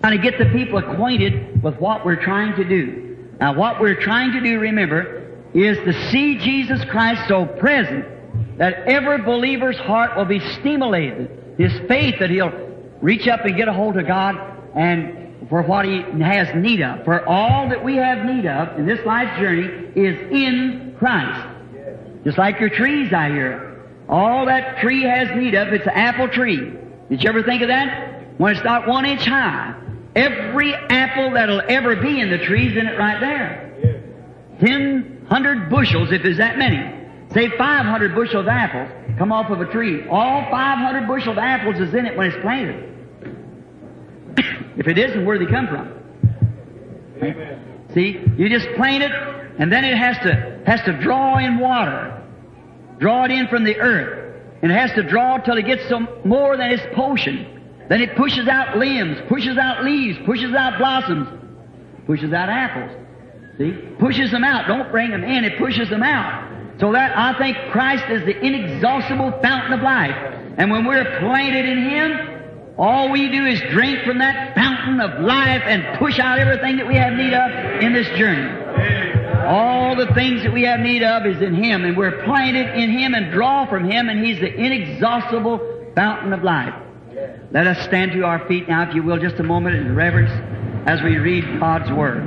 trying to get the people acquainted with what we're trying to do. Now, what we're trying to do, remember, is to see Jesus Christ so present that every believer's heart will be stimulated. His faith that he'll reach up and get a hold of God and for what he has need of. For all that we have need of in this life journey is in Christ. Just like your trees out here. All that tree has need of, it's an apple tree. Did you ever think of that? When it's not 1 inch high, every apple that'll ever be in the tree's in it right there. 100 bushels, if there's that many. Say 500 bushels of apples come off of a tree. All 500 bushels of apples is in it when it's planted. If it isn't, where do they come from? Amen. See, you just plant it, and then it has to draw in water. Draw it in from the earth. And it has to draw till it gets some more than its portion. Then it pushes out limbs, pushes out leaves, pushes out blossoms, pushes out apples. See? Pushes them out. Don't bring them in. It pushes them out. So that, I think Christ is the inexhaustible fountain of life. And when we're planted in Him, all we do is drink from that fountain of life and push out everything that we have need of in this journey. All the things that we have need of is in Him, and we're planted in Him and draw from Him, and He's the inexhaustible fountain of life. Let us stand to our feet now, if you will, just a moment in reverence as we read God's Word.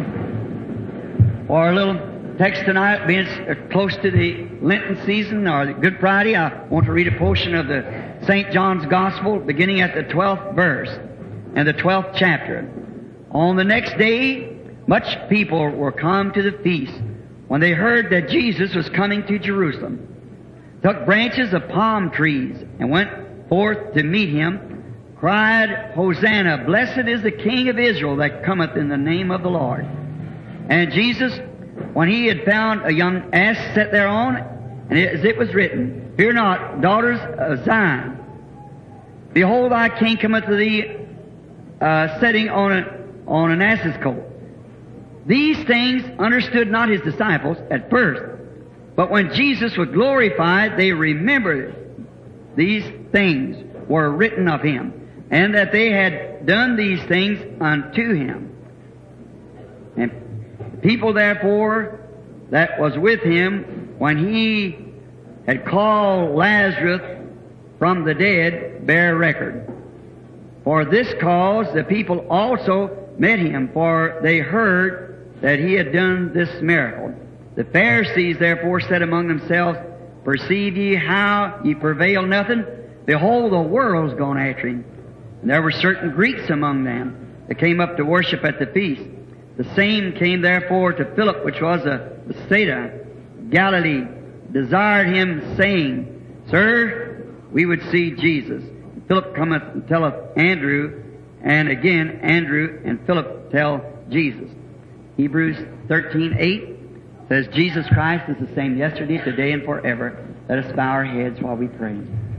For our little text tonight, being close to the Lenten season, or the Good Friday, I want to read a portion of the St. John's Gospel, beginning at the 12th verse and the 12th chapter. On the next day, much people were come to the feast when they heard that Jesus was coming to Jerusalem, took branches of palm trees and went forth to meet Him, cried, Hosanna, blessed is the King of Israel that cometh in the name of the Lord. And Jesus, when He had found a young ass set thereon, and as it was written, Fear not, daughters of Zion. Behold, thy King cometh to thee, sitting on an ass's colt. These things understood not His disciples at first, but when Jesus was glorified, they remembered these things were written of Him, and that they had done these things unto Him. And people, therefore, that was with Him, when He had called Lazarus from the dead, bear record. For this cause the people also met Him, for they heard that He had done this miracle. The Pharisees therefore said among themselves, Perceive ye how ye prevail nothing? Behold, the world's gone after Him. And there were certain Greeks among them that came up to worship at the feast. The same came therefore to Philip, which was of Bethsaida, Galilee, desired Him, saying, Sir, we would see Jesus. And Philip cometh and telleth Andrew, and again Andrew and Philip tell Jesus. Hebrews 13:8 says, Jesus Christ is the same yesterday, today, and forever. Let us bow our heads while we pray.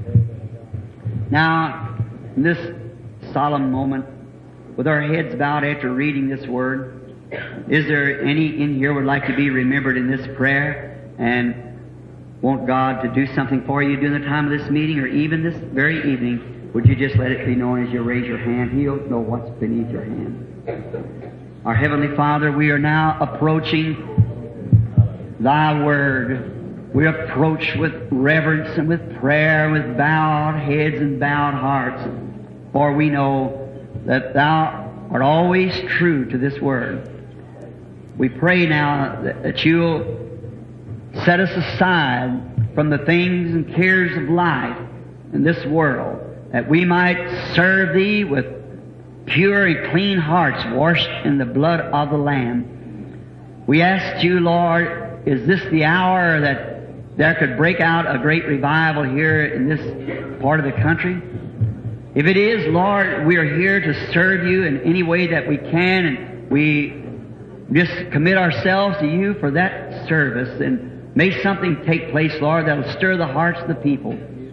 Now, in this solemn moment, with our heads bowed after reading this Word, is there any in here would like to be remembered in this prayer and want God to do something for you during the time of this meeting, or even this very evening? Would you just let it be known as you raise your hand? He'll know what's beneath your hand. Our Heavenly Father, we are now approaching Thy Word. We approach with reverence and with prayer, with bowed heads and bowed hearts, for we know that Thou art always true to this Word. We pray now that You'll set us aside from the things and cares of life in this world, that we might serve Thee with pure and clean hearts washed in the blood of the Lamb. We ask You, Lord, is this the hour that there could break out a great revival here in this part of the country? If it is, Lord, we are here to serve You in any way that we can, and we just commit ourselves to You for that service, and may something take place, Lord, that will stir the hearts of the people.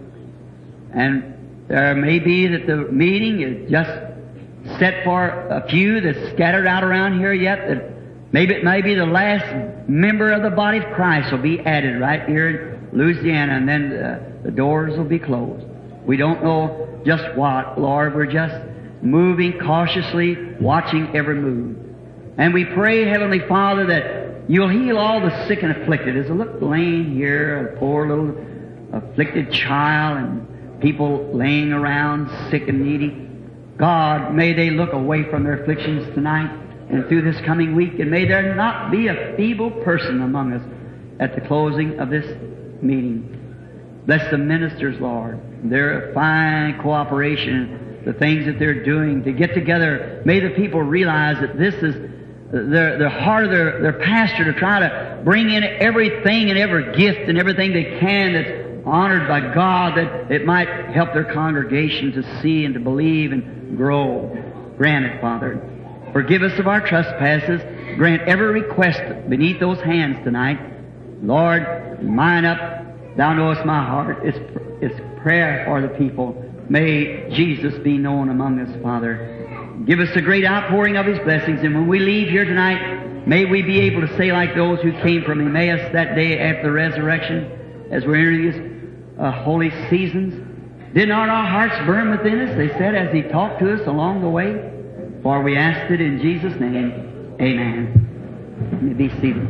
And there may be that the meeting is just set for a few that's scattered out around here yet, that maybe it may be the last member of the body of Christ will be added right here in Louisiana, and then the doors will be closed. We don't know just what, Lord. We're just moving cautiously, watching every move. And we pray, Heavenly Father, that You'll heal all the sick and afflicted. As I look laying here, a poor little afflicted child and people laying around sick and needy, God, may they look away from their afflictions tonight and through this coming week, and may there not be a feeble person among us at the closing of this meeting. Bless the ministers, Lord. Their fine cooperation, the things that they're doing to get together. May the people realize that this is the heart of their pastor, to try to bring in everything and every gift and everything they can that's honored by God, that it might help their congregation to see and to believe and grow. Grant it, Father. Forgive us of our trespasses. Grant every request beneath those hands tonight. Lord, mine up. Thou knowest my heart. It's prayer for the people. May Jesus be known among us, Father. Give us a great outpouring of His blessings, and when we leave here tonight, may we be able to say like those who came from Emmaus that day after the resurrection, as we're entering these holy seasons. Did not our hearts burn within us, they said, as He talked to us along the way? For we asked it in Jesus' name. Amen. Let me be seated.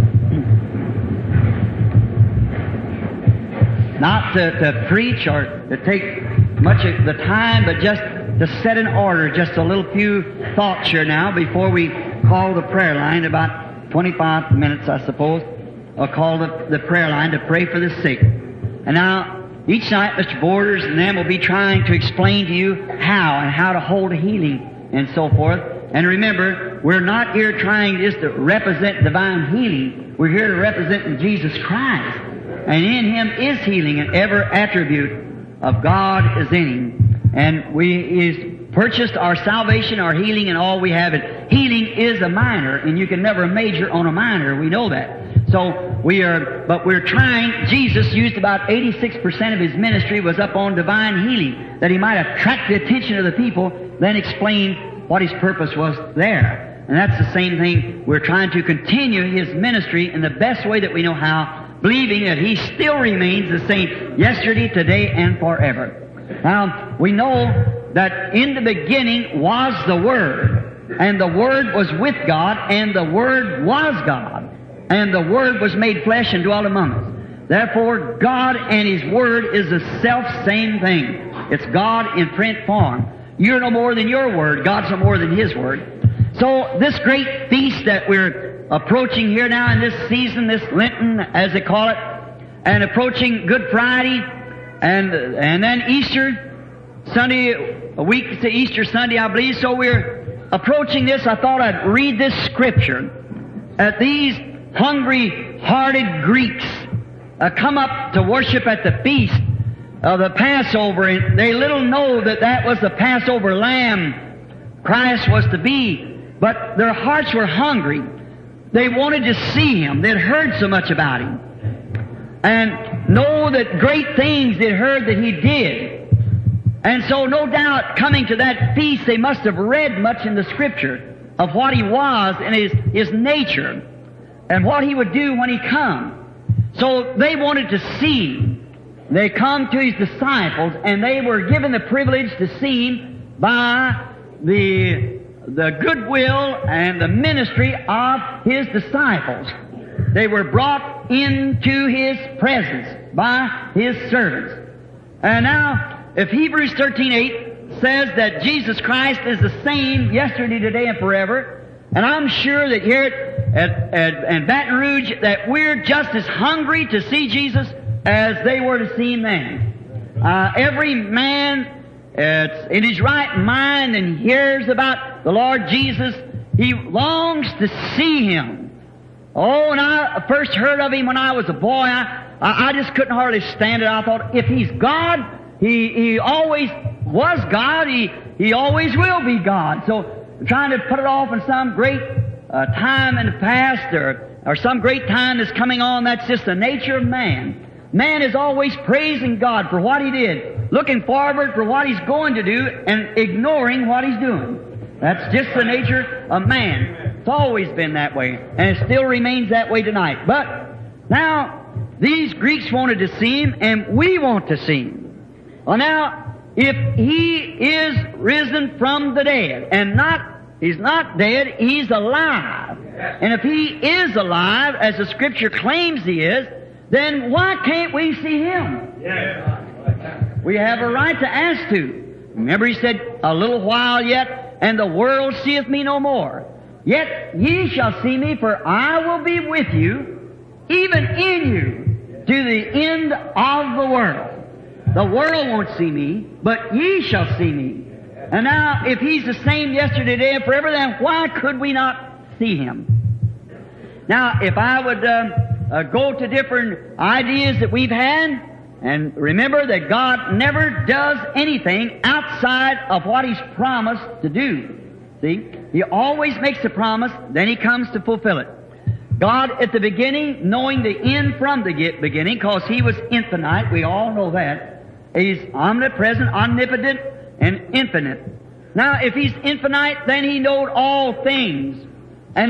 Not to preach or to take much of the time, but just to set in order just a little few thoughts here now before we call the prayer line. About 25 minutes, I suppose, I'll call the prayer line to pray for the sick. And now, each night, Mr. Borders and them will be trying to explain to you how to hold a healing and so forth. And remember, we're not here trying just to represent divine healing. We're here to represent Jesus Christ. And in Him is healing, and every attribute of God is in Him. And He's purchased our salvation, our healing, and all we have. And healing is a minor, and you can never major on a minor. We know that. So we're trying. Jesus used about 86% of His ministry was up on divine healing, that He might attract the attention of the people, then explain what His purpose was there. And that's the same thing. We're trying to continue His ministry in the best way that we know how, believing that He still remains the same yesterday, today, and forever. Now, we know that in the beginning was the Word, and the Word was with God, and the Word was God, and the Word was made flesh and dwelt among us. Therefore, God and His Word is the self-same thing. It's God in print form. You're no more than your Word. God's no more than His Word. So this great feast that we're approaching here now in this season, this Lenten, as they call it, and approaching Good Friday, and then Easter Sunday, a week to Easter Sunday, I believe. So we're approaching this. I thought I'd read this scripture. At these hungry-hearted Greeks come up to worship at the feast of the Passover, and they little know that that was the Passover lamb Christ was to be. But their hearts were hungry. They wanted to see Him. They'd heard so much about Him, and know that great things they'd heard that He did. And so no doubt coming to that feast they must have read much in the Scripture of what He was and His nature and what He would do when He come. So they wanted to see Him. They come to His disciples, and they were given the privilege to see Him by the goodwill and the ministry of His disciples. They were brought into His presence by His servants. And now, if Hebrews 13:8 says that Jesus Christ is the same yesterday, today, and forever, and I'm sure that here at Baton Rouge that we're just as hungry to see Jesus as they were to see Him then. Every man in his right mind and hears about the Lord Jesus, he longs to see Him. Oh, when I first heard of Him when I was a boy, I just couldn't hardly stand it. I thought, if He's God, He always was God. He always will be God. So trying to put it off in some great time in the past or some great time that's coming on, that's just the nature of man. Man is always praising God for what He did, looking forward for what He's going to do, and ignoring what He's doing. That's just the nature of man. It's always been that way, and it still remains that way tonight. But now, these Greeks wanted to see Him, and we want to see Him. Well, now, if He is risen from the dead, and He's not dead, He's alive. And if He is alive, as the Scripture claims He is, then why can't we see Him? We have a right to ask to. Remember He said, a little while yet, and the world seeth me no more. Yet ye shall see me, for I will be with you, even in you, to the end of the world. The world won't see me, but ye shall see me. And now, if He's the same yesterday, today, and forever, then why could we not see Him? Now, if I would go to different ideas that we've had, and remember that God never does anything outside of what He's promised to do. See? He always makes a promise, then He comes to fulfill it. God at the beginning, knowing the end from the beginning, because He was infinite, we all know that. He's omnipresent, omnipotent, and infinite. Now, if He's infinite, then He knowed all things. And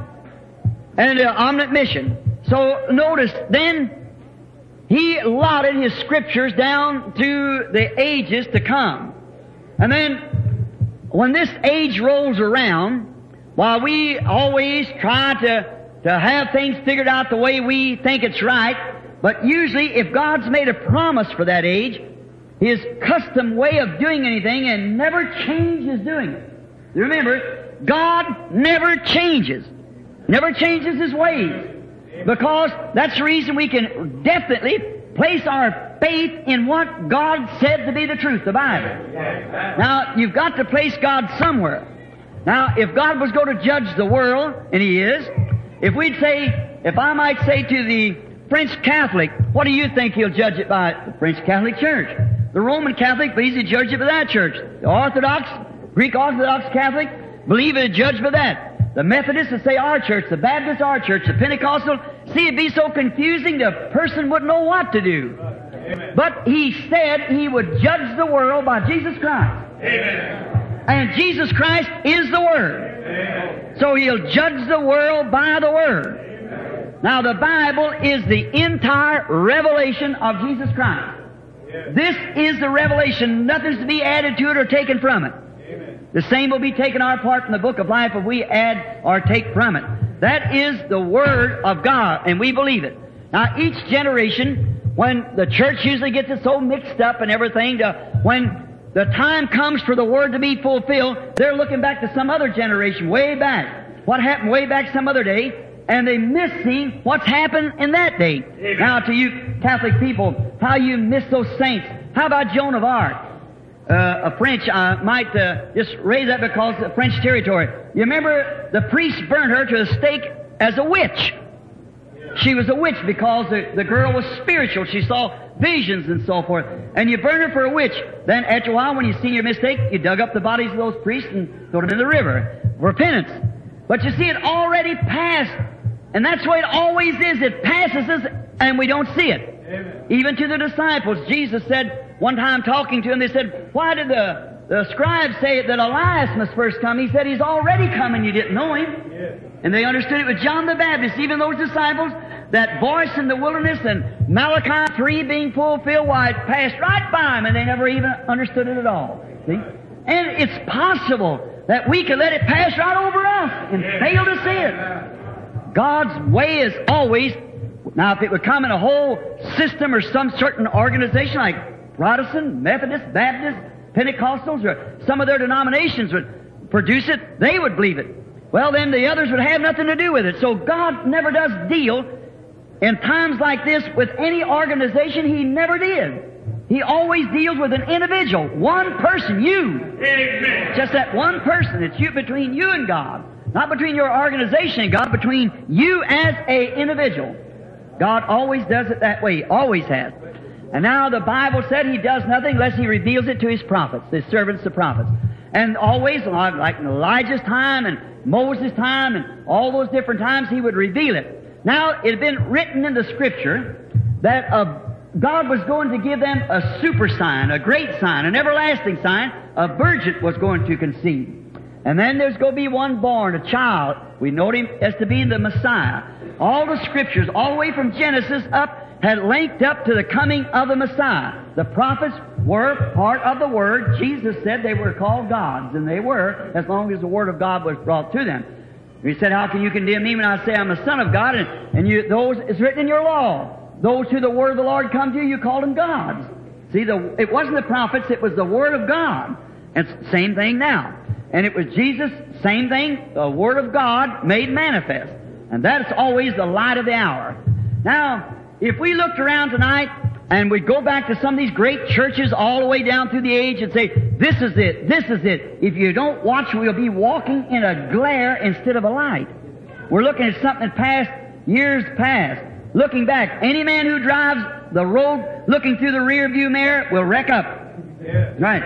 omniscient. So notice, then He allotted His Scriptures down to the ages to come. And then, when this age rolls around, while we always try to have things figured out the way we think it's right, but usually if God's made a promise for that age, His custom way of doing anything and never changes doing it. Remember, God never changes His ways. Because that's the reason we can definitely place our faith in what God said to be the truth, the Bible. Now, you've got to place God somewhere. Now, if God was going to judge the world, and He is, if I might say to the French Catholic, what do you think He'll judge it by? The French Catholic Church. The Roman Catholic believes He'll judge it by that church. The Orthodox, Greek Orthodox Catholic, believe He'll judge by that. The Methodists would say our church, the Baptists our church, the Pentecostal. See, it'd be so confusing the person wouldn't know what to do. Amen. But He said He would judge the world by Jesus Christ. Amen. And Jesus Christ is the Word. Amen. So He'll judge the world by the Word. Amen. Now the Bible is the entire revelation of Jesus Christ. Yes. This is the revelation. Nothing's to be added to it or taken from it. The same will be taken our part from the book of life if we add or take from it. That is the Word of God, and we believe it. Now, each generation, when the church usually gets it so mixed up and everything, when the time comes for the Word to be fulfilled, they're looking back to some other generation, way back. What happened way back some other day, and they missing what's happened in that day. Amen. Now, to you Catholic people, how you miss those saints. How about Joan of Arc? A French, I might just raise that because of French territory. You remember the priest burned her to a stake as a witch. She was a witch because the girl was spiritual. She saw visions and so forth. And you burned her for a witch. Then after a while, when you seen your mistake, you dug up the bodies of those priests and threw them in the river for penance. But you see, it already passed. And that's the way it always is. It passes us and we don't see it. Amen. Even to the disciples, Jesus said, one time talking to them, they said, why did the scribes say that Elias must first come? He said, He's already come and you didn't know Him. Yes. And they understood it with John the Baptist. Even those disciples, that voice in the wilderness and Malachi 3 being fulfilled, why it passed right by them and they never even understood it at all. See? And it's possible that we can let it pass right over us and fail to see it. God's way is always, now if it would come in a whole system or some certain organization like Protestant, Methodist, Baptist, Pentecostals, or some of their denominations would produce it, they would believe it. Well, then the others would have nothing to do with it. So God never does deal in times like this with any organization. He never did. He always deals with an individual, one person, you. Amen. Just that one person. It's you, between you and God. Not between your organization and God, between you as a individual. God always does it that way. Always has. And now the Bible said He does nothing unless He reveals it to His prophets, His servants, the prophets. And always, like in Elijah's time and Moses' time and all those different times, He would reveal it. Now, it had been written in the Scripture that God was going to give them a super sign, a great sign, an everlasting sign. A virgin was going to conceive. And then there's going to be one born, a child. We know Him as to be the Messiah. All the Scriptures, all the way from Genesis up, had linked up to the coming of the Messiah. the prophets were part of the Word. Jesus said they were called gods, and they were, as long as the Word of God was brought to them. He said, how can you condemn me when I say I'm a son of God? And those is written in your law. Those who the Word of the Lord come to you call them gods. See, it wasn't the prophets, it was the Word of God. And same thing now. And it was Jesus, same thing, the Word of God made manifest. And that's always the light of the hour. Now, if we looked around tonight and we go back to some of these great churches all the way down through the age and say, this is it, this is it. If you don't watch, we'll be walking in a glare instead of a light. We're looking at something that passed years past. Looking back, any man who drives the road looking through the rear view mirror will wreck up. Yeah. Right.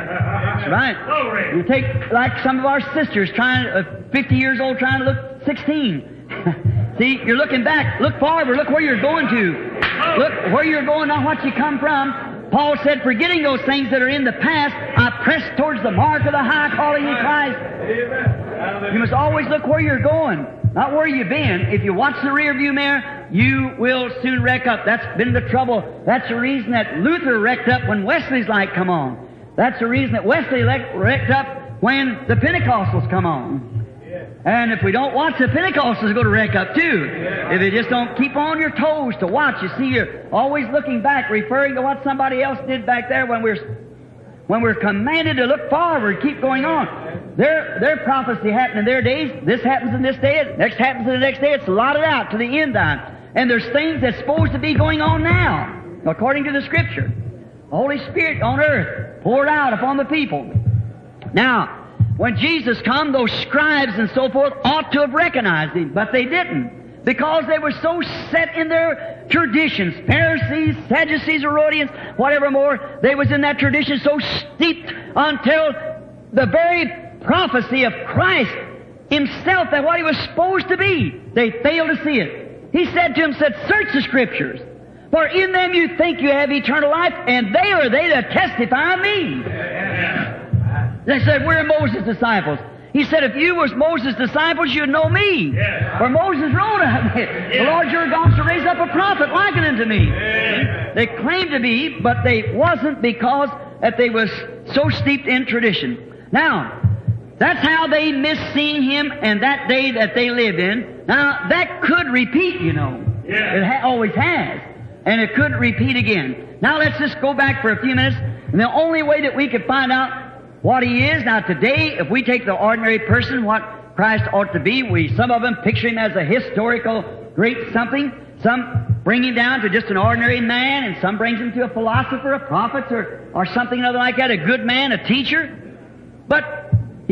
Right. You take like some of our sisters 50 years old trying to look 16. See, you're looking back. Look forward. Look where you're going to. Look where you're going, not what you come from. Paul said, forgetting those things that are in the past, I press towards the mark of the high calling in Christ. Amen. You must always look where you're going, not where you've been. If you watch the rear view mirror, you will soon wreck up. That's been the trouble. That's the reason that Luther wrecked up when Wesley's light come on. That's the reason that Wesley wrecked up when the Pentecostals come on. And if we don't watch, the Pentecostals are going to wreck up too. If you just don't keep on your toes to watch, you see, you're always looking back, referring to what somebody else did back there when we're commanded to look forward, keep going on. Their prophecy happened in their days. This happens in this day. Next happens in the next day. It's allotted out to the end time. And there's things that's supposed to be going on now, according to the Scripture. The Holy Spirit on earth poured out upon the people. Now, when Jesus come, those scribes and so forth ought to have recognized Him, but they didn't, because they were so set in their traditions. Pharisees, Sadducees, Herodians, whatever more, they was in that tradition so steeped until the very prophecy of Christ Himself, that what He was supposed to be, they failed to see it. He said to them, search the Scriptures, for in them you think you have eternal life, and they are they that testify of me. They said, we're Moses' disciples. He said, if you was Moses' disciples, you'd know me. Yeah. For Moses wrote of it. The Lord your God shall raise up a prophet like unto me. Yeah. They claimed to be, but they wasn't, because that they was so steeped in tradition. Now, that's how they missed seeing Him and that day that they lived in. Now, that could repeat, you know. Yeah. It always has. And it could repeat again. Now, let's just go back for a few minutes. And the only way that we could find out what He is, now today, if we take the ordinary person, what Christ ought to be, some of them picture Him as a historical great something. Some bring Him down to just an ordinary man, and some brings Him to a philosopher, a prophet, or something other like that, a good man, a teacher. But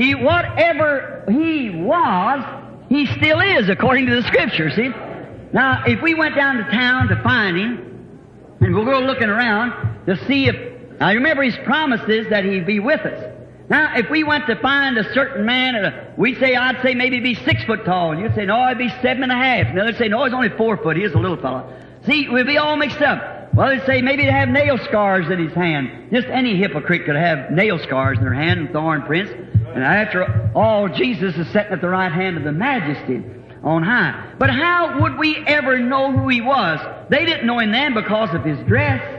whatever He was, He still is, according to the Scripture, see? Now, if we went down to town to find Him, and we'll go looking around to see if, now remember His promises that He'd be with us. Now, if we went to find a certain man, I'd say maybe he'd be 6 foot tall, and you'd say, no, he'd be 7.5. And others say, no, he's only 4 foot. He is a little fellow. See, we'd be all mixed up. Well, they'd say maybe he'd have nail scars in his hand. Just any hypocrite could have nail scars in their hand and thorn prints. And after all, Jesus is sitting at the right hand of the Majesty on high. But how would we ever know who He was? They didn't know Him then because of His dress.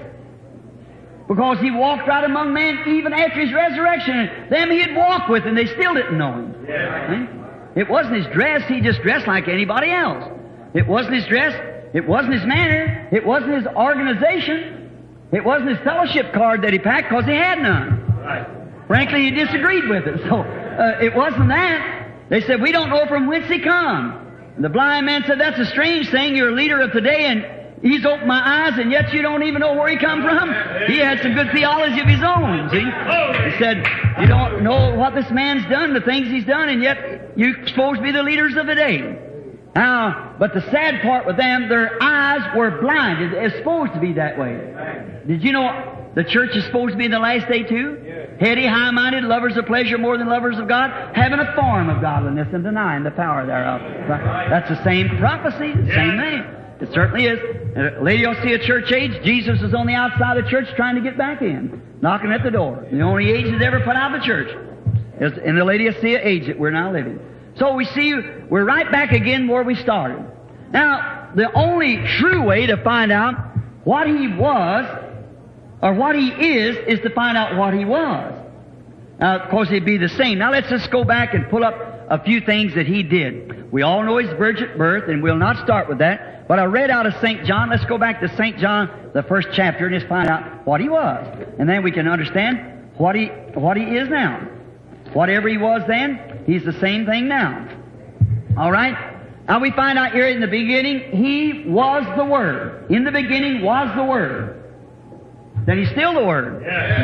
Because He walked right among men even after His resurrection. Them He had walked with, and they still didn't know Him. Yeah. It wasn't His dress. He just dressed like anybody else. It wasn't His dress. It wasn't His manner. It wasn't His organization. It wasn't His fellowship card that He packed, because He had none. Right. Frankly, He disagreed with it. So it wasn't that. They said, we don't know from whence He come. And the blind man said, that's a strange thing. You're a leader of today, and He's opened my eyes, and yet you don't even know where He come from. He had some good theology of His own, see? He said, you don't know what this man's done, the things he's done, and yet you're supposed to be the leaders of the day. Now, but the sad part with them, their eyes were blinded. It's supposed to be that way. Did you know the church is supposed to be in the last day too? Heady, high-minded, lovers of pleasure more than lovers of God, having a form of godliness and denying the power thereof. That's the same prophecy, the same thing. It certainly is. Laodicea church age, Jesus was on the outside of the church trying to get back in, knocking at the door. The only age that's ever put out of the church is in the Laodicea age that we're now living. So we see we're right back again where we started. Now, the only true way to find out what He was, or what He is to find out what He was. Now, of course, He'd be the same. Now, let's just go back and pull up a few things that He did. We all know His virgin birth, and we'll not start with that. But I read out of St. John. Let's go back to St. John, the first chapter, and just find out what He was. And then we can understand what He is now. Whatever He was then, He's the same thing now. All right? Now we find out here in the beginning, He was the Word. In the beginning was the Word. Then He's still the Word.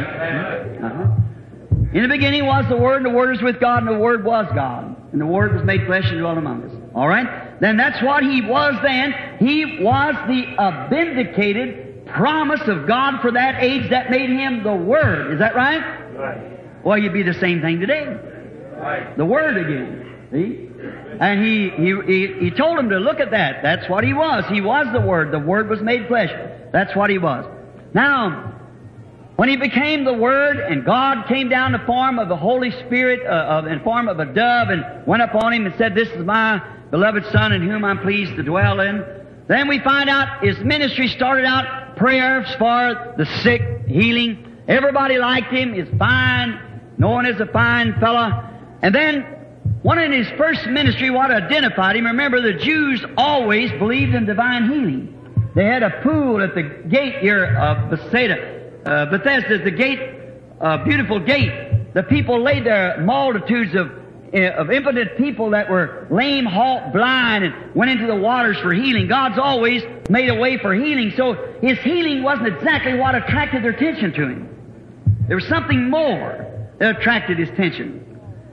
In the beginning was the Word, and the Word was with God, and the Word was God. And the Word was made flesh and dwelt among us. All right? Then that's what He was then. He was the vindicated promise of God for that age that made Him the Word. Is that right? Right. Well, you'd be the same thing today. Right. The Word again. See? And he told him to look at that. That's what He was. He was the Word. The Word was made flesh. That's what He was. Now, when He became the Word and God came down in the form of the Holy Spirit, in form of a dove, and went upon Him and said, "This is my beloved Son in whom I'm pleased to dwell in," then we find out His ministry started out prayers for the sick, healing. Everybody liked Him. He's fine, known as a fine fella. And then one in His first ministry, what identified Him, remember the Jews always believed in divine healing. They had a pool at the gate here of Bethesda, the gate, beautiful gate. The people laid there, multitudes of impotent people that were lame, halt, blind, and went into the waters for healing. God's always made a way for healing, so His healing wasn't exactly what attracted their attention to Him. There was something more that attracted His attention.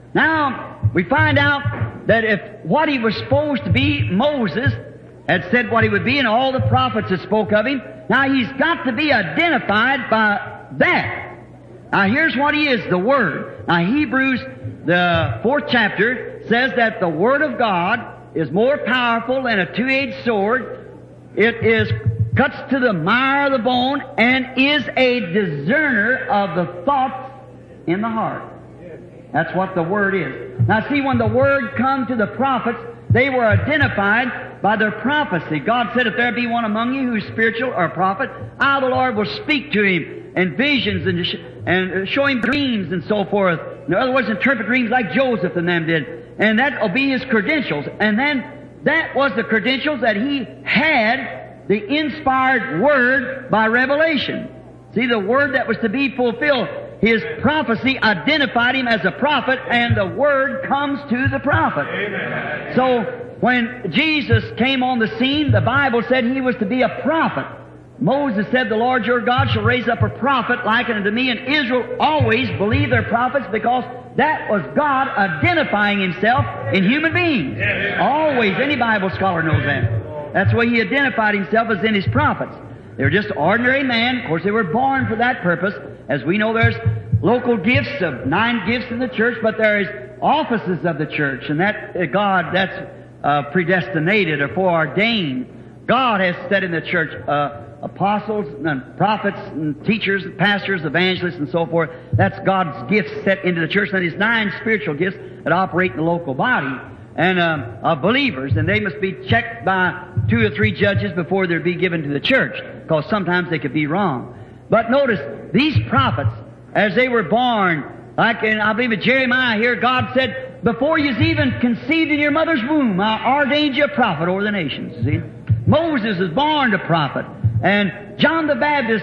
Now, we find out that if what He was supposed to be, Moses had said what He would be, and all the prophets had spoke of Him. Now, He's got to be identified by that. Now, here's what He is, the Word. Now, Hebrews, the 4th chapter, says that the Word of God is more powerful than a two-edged sword. It cuts to the mire of the bone and is a discerner of the thoughts in the heart. That's what the Word is. Now see, when the Word come to the prophets, they were identified by their prophecy. God said, "If there be one among you who's spiritual or a prophet, I, the Lord, will speak to him in visions and show him dreams and so forth." In other words, interpret dreams like Joseph and them did. And that will be his credentials. And then that was the credentials that he had, the inspired Word by revelation. See, the Word that was to be fulfilled. His prophecy identified him as a prophet, and the Word comes to the prophet. Amen. So, when Jesus came on the scene, the Bible said He was to be a prophet. Moses said, "The Lord your God shall raise up a prophet like unto me," and Israel always believed their prophets because that was God identifying Himself in human beings. Amen. Always. Any Bible scholar knows that. That's why He identified Himself as in His prophets. They were just ordinary men. Of course, they were born for that purpose. As we know, there's local gifts of 9 gifts in the church, but there is offices of the church, and that God, that's predestinated or foreordained. God has set in the church apostles and prophets and teachers, and pastors, evangelists, and so forth. That's God's gifts set into the church. And His 9 spiritual gifts that operate in the local body and of believers, and they must be checked by 2 or 3 judges before they'll be given to the church, because sometimes they could be wrong. But notice, these prophets, as they were born, like in, I believe, in Jeremiah here, God said, "Before you's even conceived in your mother's womb, I ordained you a prophet over the nations." See? Moses was born a prophet. And John the Baptist,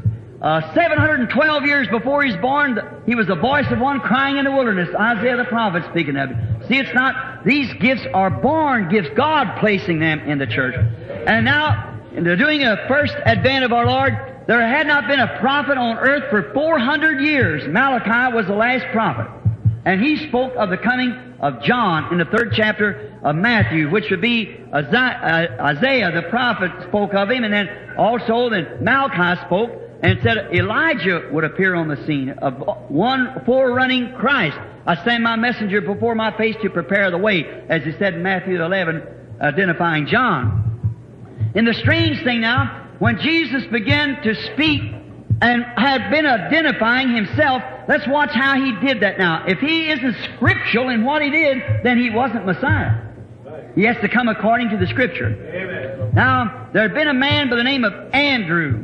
712 years before he's born, he was the voice of one crying in the wilderness. Isaiah the prophet speaking of it. See, it's not, these gifts are born gifts, God placing them in the church. And now, during the first advent of our Lord, there had not been a prophet on earth for 400 years. Malachi was the last prophet. And he spoke of the coming of John in the 3rd chapter of Matthew, which would be Isaiah the prophet spoke of him, and then also then Malachi spoke and said Elijah would appear on the scene, of one forerunning Christ. "I send my messenger before my face to prepare the way," as he said in Matthew 11, identifying John. And the strange thing now, when Jesus began to speak and had been identifying Himself, let's watch how He did that now. If He isn't scriptural in what He did, then He wasn't Messiah. He has to come according to the Scripture. Amen. Now, there had been a man by the name of Andrew.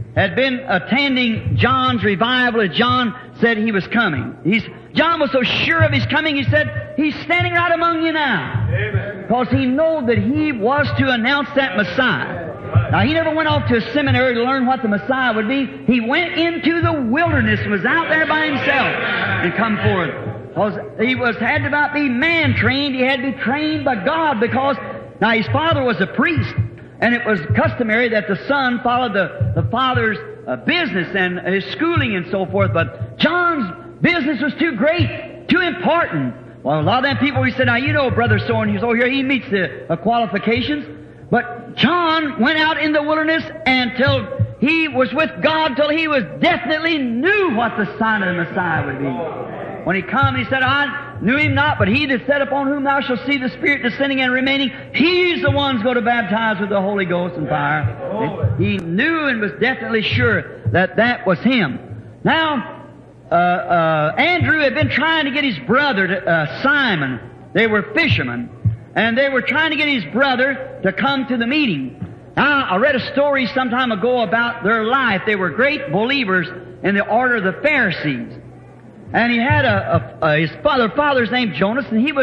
had been attending John's revival as John said he was coming. John was so sure of his coming, he said, he's standing right among you now. Amen. Because he knew that he was to announce that Messiah. Now, he never went off to a seminary to learn what the Messiah would be. He went into the wilderness and was out there by himself and come forth. Because he had to not be man-trained, he had to be trained by God, because now his father was a priest, and it was customary that the son followed the father's business and his schooling and so forth. But John's business was too great, too important. Well, a lot of them people, we said, now you know Brother so-and-so here, he meets the qualifications. But John went out in the wilderness until he was with God, till he was definitely knew what the sign of the Messiah would be. When he come, he said, I knew him not, but he that said upon whom thou shalt see the Spirit descending and remaining, he's the one going to baptize with the Holy Ghost and fire. He knew and was definitely sure that that was him. Now, Andrew had been trying to get his brother, Simon. They were fishermen, and they were trying to get his brother to come to the meeting. Now, I read a story some time ago about their life. They were great believers in the order of the Pharisees. And he had his father's name Jonas, and he was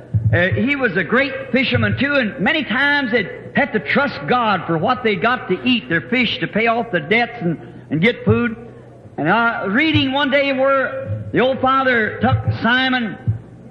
a great fisherman too, and many times they'd have to trust God for what they got to eat, their fish, to pay off the debts and get food. And reading one day where the old father took Simon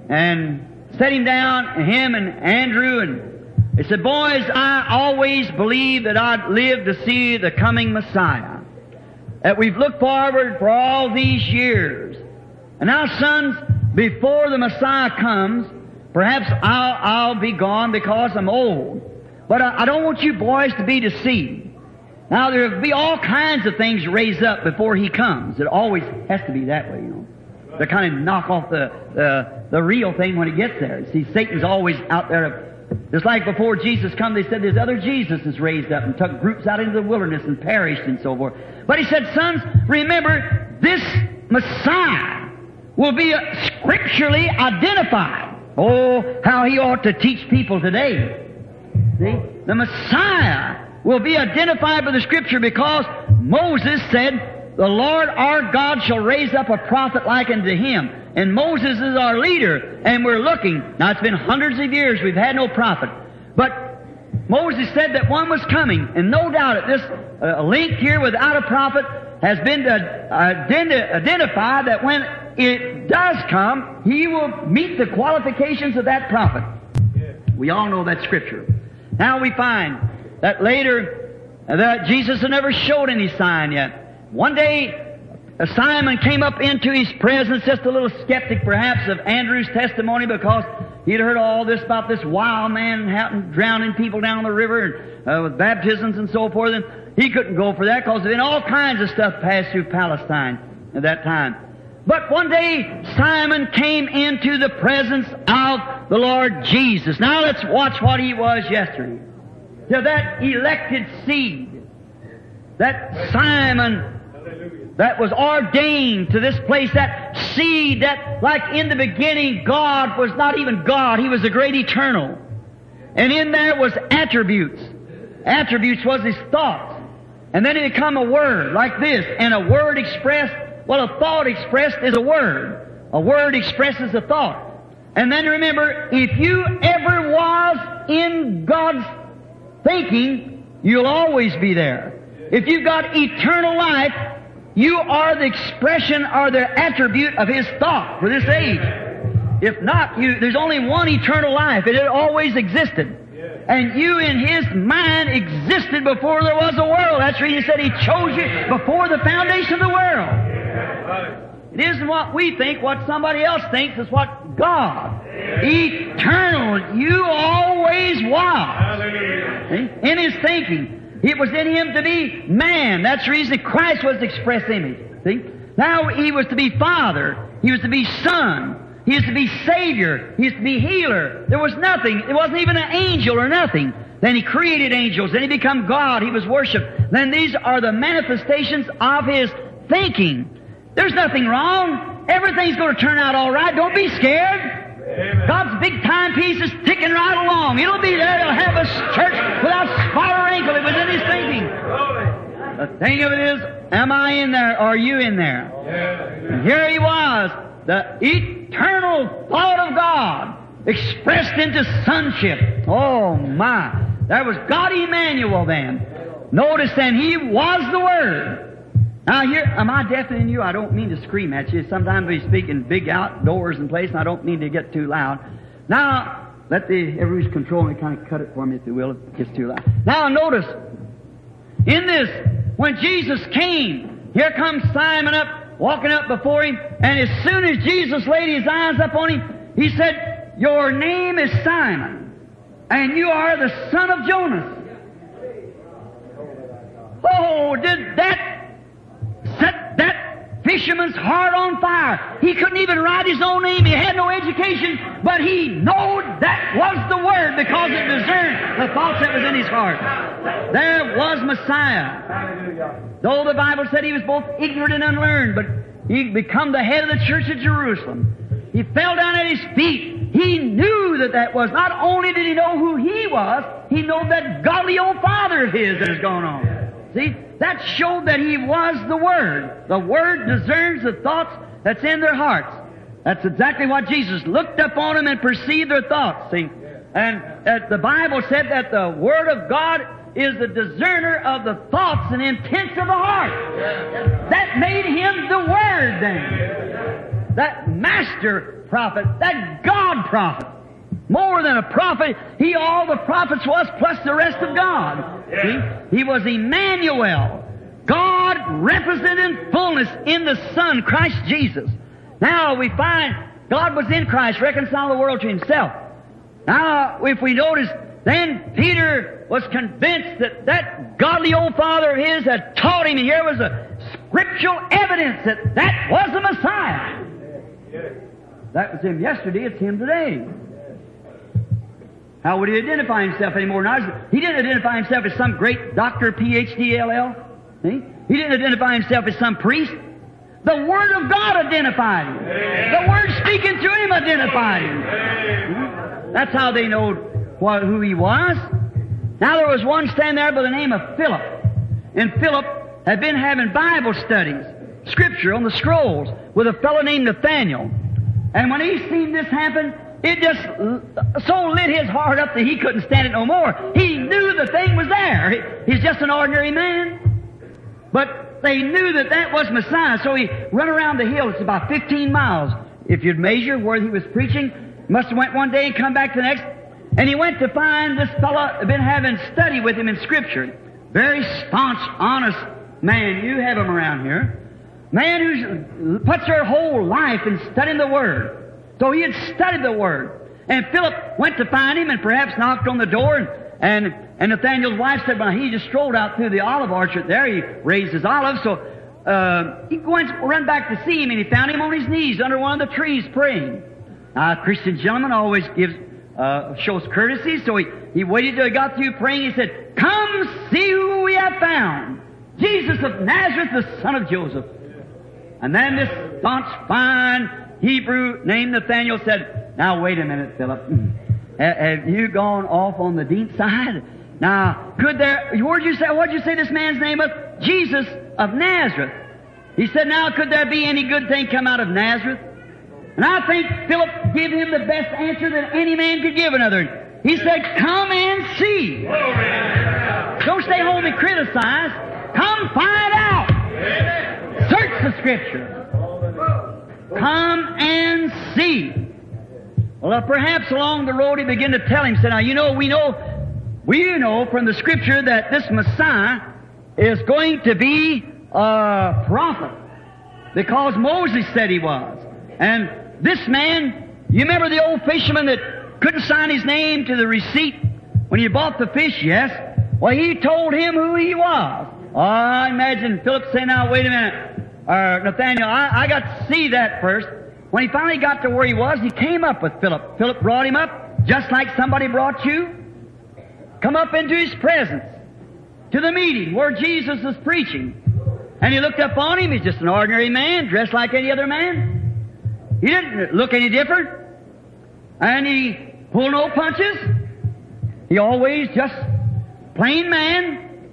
and set him down, him and Andrew, and he said, boys, I always believed that I'd live to see the coming Messiah, that we've looked forward for all these years. And now, sons, before the Messiah comes, perhaps I'll be gone because I'm old. But I don't want you boys to be deceived. Now, there'll be all kinds of things raised up before He comes. It always has to be that way, you know. They kind of knock off the real thing when it gets there. See, Satan's always out there. Just like before Jesus come, they said there's other Jesuses raised up and took groups out into the wilderness and perished and so forth. But He said, sons, remember, this Messiah will be scripturally identified. Oh, how he ought to teach people today. See? The Messiah will be identified by the Scripture, because Moses said, the Lord our God shall raise up a prophet like unto him. And Moses is our leader, and we're looking. Now, it's been hundreds of years we've had no prophet. But Moses said that one was coming, and no doubt that this link here without a prophet has been to identify that when it does come, he will meet the qualifications of that prophet. We all know that Scripture. Now we find that later that Jesus had never showed any sign yet. One day, Simon came up into his presence, just a little skeptic perhaps of Andrew's testimony, because he'd heard all this about this wild man drowning people down the river and with baptisms and so forth. And he couldn't go for that, because then all kinds of stuff passed through Palestine at that time. But one day, Simon came into the presence of the Lord Jesus. Now let's watch what he was yesterday. To that elected seed, that Simon that was ordained to this place, that seed that, like in the beginning, God was not even God, He was the great eternal. And in there was attributes. Attributes was His thoughts. And then it become a word like this, and a word expressed. Well, a thought expressed is a word. A word expresses a thought. And then remember, if you ever was in God's thinking, you'll always be there. If you've got eternal life, you are the expression or the attribute of His thought for this age. If not, there's only one eternal life, and it always existed. And you in His mind existed before there was a world. That's why He said He chose you before the foundation of the world. It isn't what we think, what somebody else thinks, it's what God, eternal, you always was. In His thinking. It was in Him to be man. That's the reason Christ was the express image. See? Now He was to be Father. He was to be Son. He was to be Savior. He was to be Healer. There was nothing. It wasn't even an angel or nothing. Then He created angels. Then He became God. He was worshipped. Then these are the manifestations of His thinking. There's nothing wrong. Everything's going to turn out all right. Don't be scared. Amen. God's big timepiece is ticking right along. It'll be there. It'll have a church without spot or ankle. It was in His thinking. The thing of it is, am I in there or are you in there? And here he was, the eternal thought of God expressed into sonship. Oh my! There was God Emmanuel then. Notice then, He was the Word. Now here, am I deafening you? I don't mean to scream at you. Sometimes we speak in big outdoors and place, and I don't mean to get too loud. Now, let everybody's controlling me kind of cut it for me, if you will, if it gets too loud. Now notice, in this, when Jesus came, here comes Simon up, walking up before Him, and as soon as Jesus laid His eyes upon him, He said, "Your name is Simon, and you are the son of Jonas." Oh, did that set that fisherman's heart on fire? He couldn't even write his own name. He had no education, but he knowed that was the Word because it discerned the thoughts that was in his heart. There was Messiah. Though the Bible said he was both ignorant and unlearned, but he become the head of the church at Jerusalem. He fell down at His feet. He knew that was. Not only did he know who he was, he knew that godly old Father of his that has gone on. See, that showed that he was the Word. The Word discerns the thoughts that's in their hearts. That's exactly what Jesus looked upon them and perceived their thoughts. See, and the Bible said that the Word of God is the discerner of the thoughts and intents of the heart. That made him the Word then. That master prophet, that God prophet. More than a prophet, he all the prophets was, plus the rest of God. See? He was Emmanuel. God represented in fullness in the Son, Christ Jesus. Now we find God was in Christ, reconciled the world to Himself. Now, if we notice, then Peter was convinced that that godly old Father of his had taught him, and here was a scriptural evidence that that was the Messiah. That was Him yesterday, it's Him today. How would He identify Himself anymore? Now, He didn't identify Himself as some great doctor, Ph.D., LL. See? He didn't identify Himself as some priest. The Word of God identified Him. The Word speaking to Him identified Him. That's how they know who He was. Now there was one standing there by the name of Philip. And Philip had been having Bible studies, Scripture on the scrolls, with a fellow named Nathaniel. And when he seen this happen, it just so lit his heart up that he couldn't stand it no more. He knew the thing was there. He's just an ordinary man. But they knew that that was Messiah, so he run around the hill. It's about 15 miles. If you'd measure where he was preaching, must have went one day and come back the next. And he went to find this fellow had been having study with him in Scripture. Very staunch, honest man. You have him around here. Man who puts her whole life in studying the Word. So he had studied the Word. And Philip went to find him and perhaps knocked on the door. And Nathaniel's wife said, well, he just strolled out through the olive orchard there. He raised his olives. So he went run back to see him, and he found him on his knees under one of the trees praying. Now, a Christian gentleman always shows courtesy. So he waited till he got through praying. He said, "Come see who we have found. Jesus of Nazareth, the son of Joseph." And then this staunch, fine Hebrew named Nathaniel said, "Now wait a minute, Philip. Have you gone off on the deep side? Now, what'd you say this man's name was? Jesus of Nazareth." He said, "Now, could there be any good thing come out of Nazareth?" And I think Philip gave him the best answer that any man could give another. He said, "Come and see." Don't stay home and criticize. Come find out. Search the Scripture. Come and see. Well, perhaps along the road he began to tell him, said, "Now, we know from the Scripture that this Messiah is going to be a prophet, because Moses said he was. And this man, you remember the old fisherman that couldn't sign his name to the receipt when he bought the fish? Yes. Well, he told him who he was. Oh, I imagine Philip saying, "Now, wait a minute, Nathaniel, I got to see that first." When he finally got to where he was, he came up with Philip. Philip brought him up, just like somebody brought you. Come up into his presence, to the meeting where Jesus was preaching. And he looked up on him. He's just an ordinary man, dressed like any other man. He didn't look any different. And he pulled no punches. He always just plain man.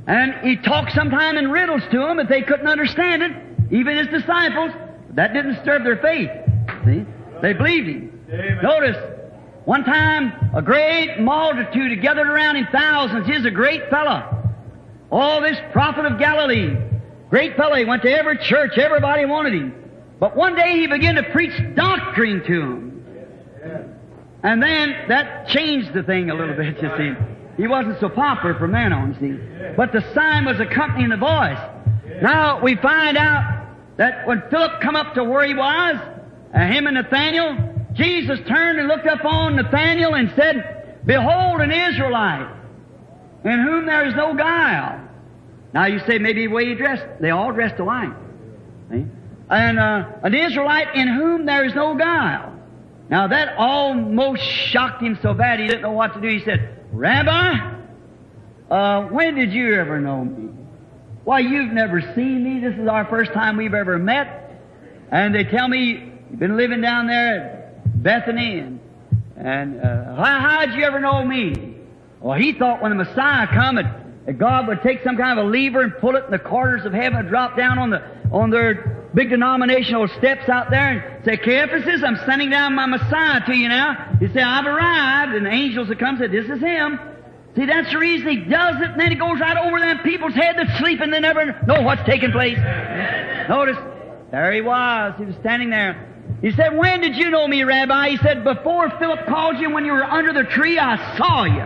And He talked sometime in riddles to them if they couldn't understand it, even His disciples. That didn't disturb their faith. See? They believed Him. Amen. Notice, one time a great multitude gathered around Him, thousands. He's a great fellow. Oh, this prophet of Galilee. Great fellow. He went to every church. Everybody wanted Him. But one day He began to preach doctrine to them. And then that changed the thing a little bit, you see. He wasn't so popular from then on, see. But the sign was accompanying the voice. Now we find out that when Philip come up to where he was, him and Nathanael, Jesus turned and looked up on Nathanael and said, "Behold, an Israelite, in whom there is no guile." Now you say maybe the way he dressed, they all dressed alike. See? And an Israelite in whom there is no guile. Now that almost shocked him so bad he didn't know what to do. He said, "Rabbi, when did you ever know me?" "Why, you've never seen me. This is our first time we've ever met. And they tell me you've been living down there at Bethany. And how'd you ever know me?" Well, he thought when the Messiah come, that God would take some kind of a lever and pull it in the corners of heaven and drop down on their big denominational steps out there and say, "Caiaphas, I'm sending down my Messiah to you now." He said, "I've arrived." And the angels that come said, "This is Him." See, that's the reason He does it, and then He goes right over them people's head that's sleeping. They never know what's taking place. Notice, there He was. He was standing there. He said, "When did you know me, Rabbi?" He said, "Before Philip called you, when you were under the tree, I saw you."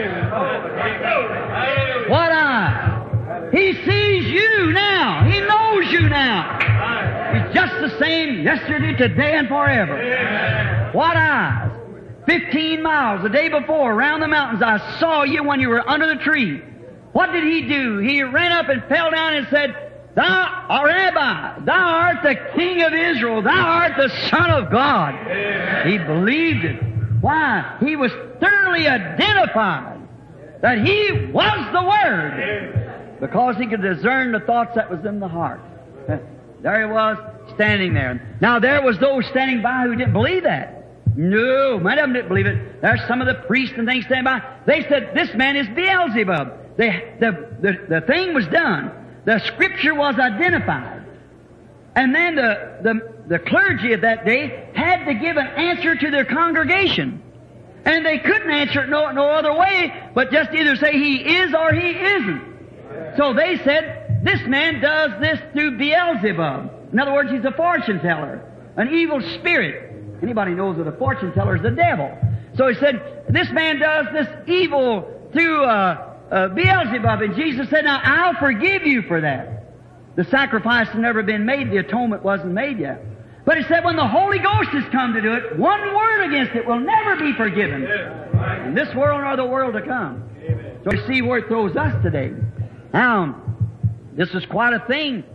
What eye? He sees you now. He knows you now. He's just the same yesterday, today, and forever. What eyes? 15 miles the day before around the mountains, I saw you when you were under the tree. What did He do? He ran up and fell down and said, "Thou, Rabbi, Thou art the King of Israel. Thou art the Son of God." He believed it. Why? He was thoroughly identified that He was the Word, because He could discern the thoughts that was in the heart. There He was, standing there. Now there was those standing by who didn't believe that. No, many of them didn't believe it. There's some of the priests and things standing by. They said, "This man is Beelzebub." The thing was done. The Scripture was identified. And then the clergy of that day had to give an answer to their congregation. And they couldn't answer it no other way, but just either say He is or He isn't. So they said, "This man does this through Beelzebub." In other words, he's a fortune teller, an evil spirit. Anybody knows that a fortune teller is the devil. So he said, "This man does this evil through Beelzebub." And Jesus said, "Now I'll forgive you for that." The sacrifice had never been made. The atonement wasn't made yet. But He said, when the Holy Ghost has come to do it, one word against it will never be forgiven. In this world or the world to come. So you see where it throws us today. Now, this is quite a thing.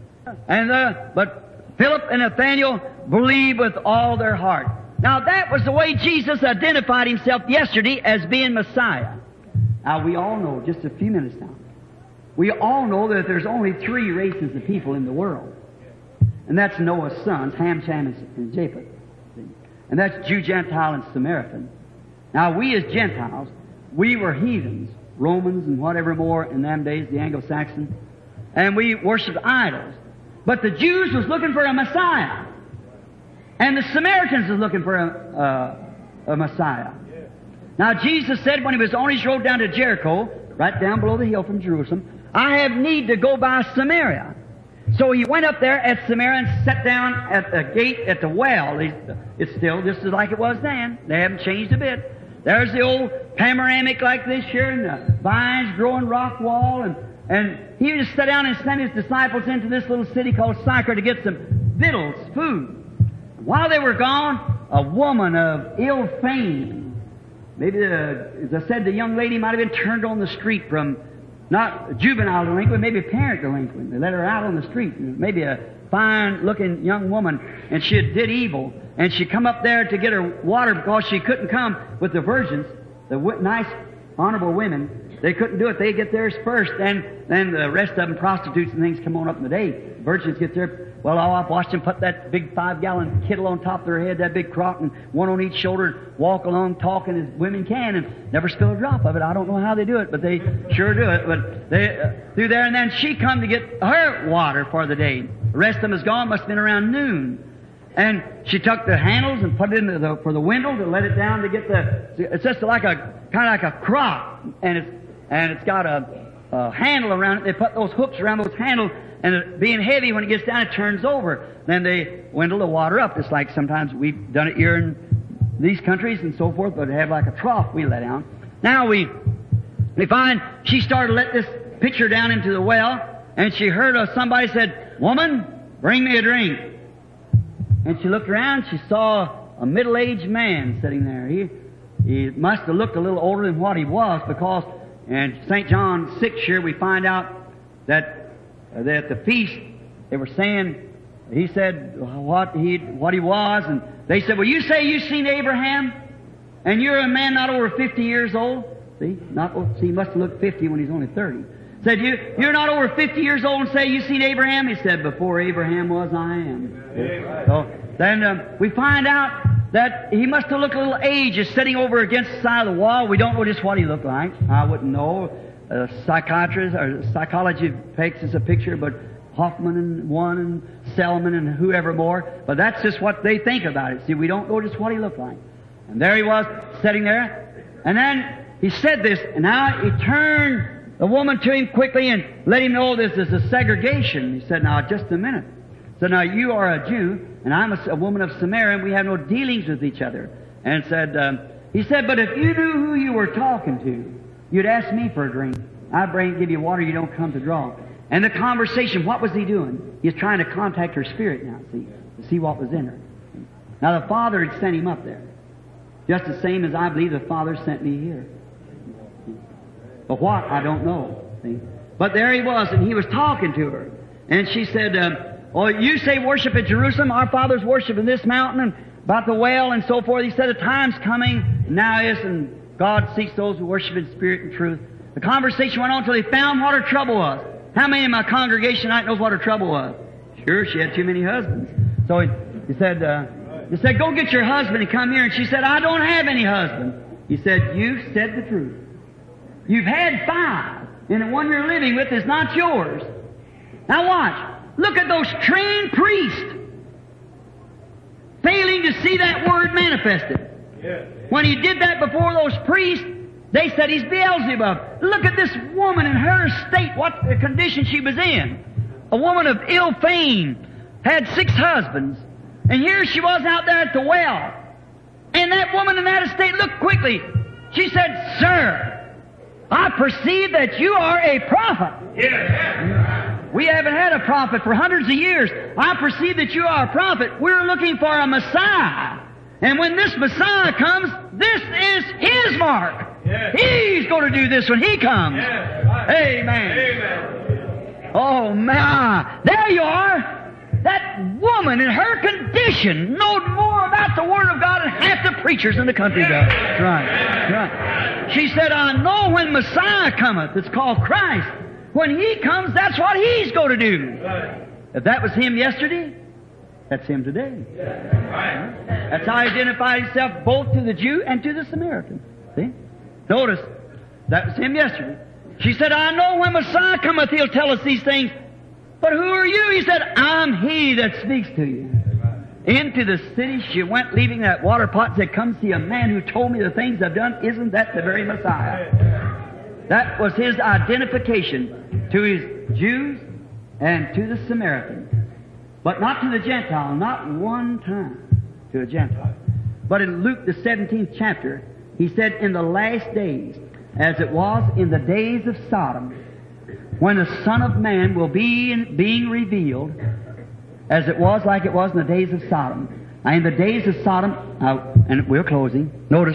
But Philip and Nathanael believed with all their heart. Now that was the way Jesus identified Himself yesterday as being Messiah. Now we all know, just a few minutes now, we all know that there's only 3 races of people in the world. And that's Noah's sons, Ham, Shem, and Japheth. And that's Jew, Gentile, and Samaritan. Now we as Gentiles, we were heathens, Romans and whatever more in them days, the Anglo-Saxon, and we worshipped idols. But the Jews was looking for a Messiah. And the Samaritans was looking for a Messiah. Now Jesus said when He was on His road down to Jericho, right down below the hill from Jerusalem, "I have need to go by Samaria." So He went up there at Samaria and sat down at the gate at the well. It's still just like it was then. They haven't changed a bit. There's the old panoramic like this here, and the vines growing rock wall, and He just sat down and sent His disciples into this little city called Sychar to get some victuals, food. While they were gone, a woman of ill fame, maybe, as I said, the young lady might have been turned on the street from not a juvenile delinquent, maybe a parent delinquent. They let her out on the street, maybe a fine-looking young woman, and she did evil. And she come up there to get her water because she couldn't come with the virgins, the nice, honorable women. They couldn't do it. They get theirs first, and then the rest of them, prostitutes and things, come on up in the day. Virgins get there Well, I've watched them put that big 5-gallon kettle on top of their head, that big crock, and one on each shoulder, and walk along talking as women can, and never spill a drop of it. I don't know how they do it, but they sure do it. But they through there, and then she come to get her water for the day. The rest of them is gone. Must have been around noon. And she took the handles and put it in for the window to let it down to get it's just like kind of like a crock, and it's got a handle around it. They put those hooks around those handles, and it being heavy, when it gets down, it turns over. Then they windle the water up. It's like sometimes we've done it here in these countries and so forth, but they have like a trough we let down. Now we find she started to let this pitcher down into the well, and she heard somebody said, "Woman, bring me a drink." And she looked around, she saw a middle-aged man sitting there. He must have looked a little older than what he was, because in St. John 6 here we find out that at the feast they were saying, he said what he was, and they said, "Well, you say you've seen Abraham, and you're a man not over 50 years old." See, he must have looked 50 when he's only 30. Said, you're not over 50 years old and say you've seen Abraham? He said, "Before Abraham was, I am." Amen. So then we find out that he must have looked a little aged, sitting over against the side of the wall. We don't know just what he looked like. I wouldn't know. Psychiatrist or psychology takes us a picture, but Hoffman and Selman and whoever more. But that's just what they think about it. See, we don't know just what he looked like. And there he was, sitting there. And then he said this, and now he turned the woman to him quickly and let him know this is a segregation. He said, "Now, just a minute." So now you are a Jew, and I'm a woman of Samaria, and we have no dealings with each other. And he said, "But if you knew who you were talking to, you'd ask me for a drink. I give you water you don't come to draw." And the conversation, what was he doing? He's trying to contact her spirit now, to see what was in her. Now the Father had sent him up there, just the same as I believe the Father sent me here. But what? I don't know. See? But there he was, and he was talking to her. And she said, "Oh, you say worship at Jerusalem. Our fathers worship in this mountain, and about the well and so forth." He said, "The time's coming, now is, and God seeks those who worship in spirit and truth." The conversation went on until he found what her trouble was. How many in my congregation tonight knows what her trouble was? Sure, she had too many husbands. So he said, "Go get your husband and come here." And she said, "I don't have any husband." He said, "You've said the truth. You've had 5, and the one you're living with is not yours." Now watch. Look at those trained priests failing to see that word manifested. When he did that before those priests, they said he's Beelzebub. Look at this woman in her state, what the condition she was in. A woman of ill fame, had 6 husbands, and here she was out there at the well. And that woman in that estate looked quickly. She said, "Sir, I perceive that you are a prophet." We haven't had a prophet for hundreds of years. "I perceive that you are a prophet. We're looking for a Messiah. And when this Messiah comes, this is His mark. He's going to do this when He comes." Amen. Oh, my. There you are. That woman in her condition knowed more about the Word of God than half the preachers in the country does. That's right. She said, "I know when Messiah cometh," it's called Christ, when He comes, that's what He's going to do. If that was Him yesterday, that's Him today. That's how He identified Himself both to the Jew and to the Samaritan. See? Notice, that was Him yesterday. She said, "I know when Messiah cometh, He'll tell us these things. But who are you?" He said, "I'm He that speaks to you." Into the city she went, leaving that water pot, and said, "Come see a man who told me the things I've done. Isn't that the very Messiah?" That was his identification to his Jews and to the Samaritan. But not to the Gentile, not one time to a Gentile. But in Luke the 17th chapter, he said, "In the last days, as it was in the days of Sodom, when the Son of Man will be being revealed, as it was like it was in the days of Sodom." Now, in the days of Sodom, and we're closing, notice,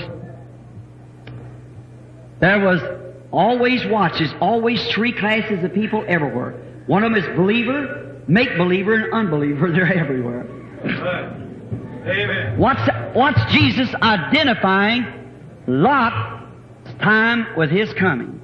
there was always watches, always 3 classes of people everywhere. One of them is believer, make-believer, and unbeliever. They're everywhere. Amen. What's Jesus identifying Lot's time with His coming?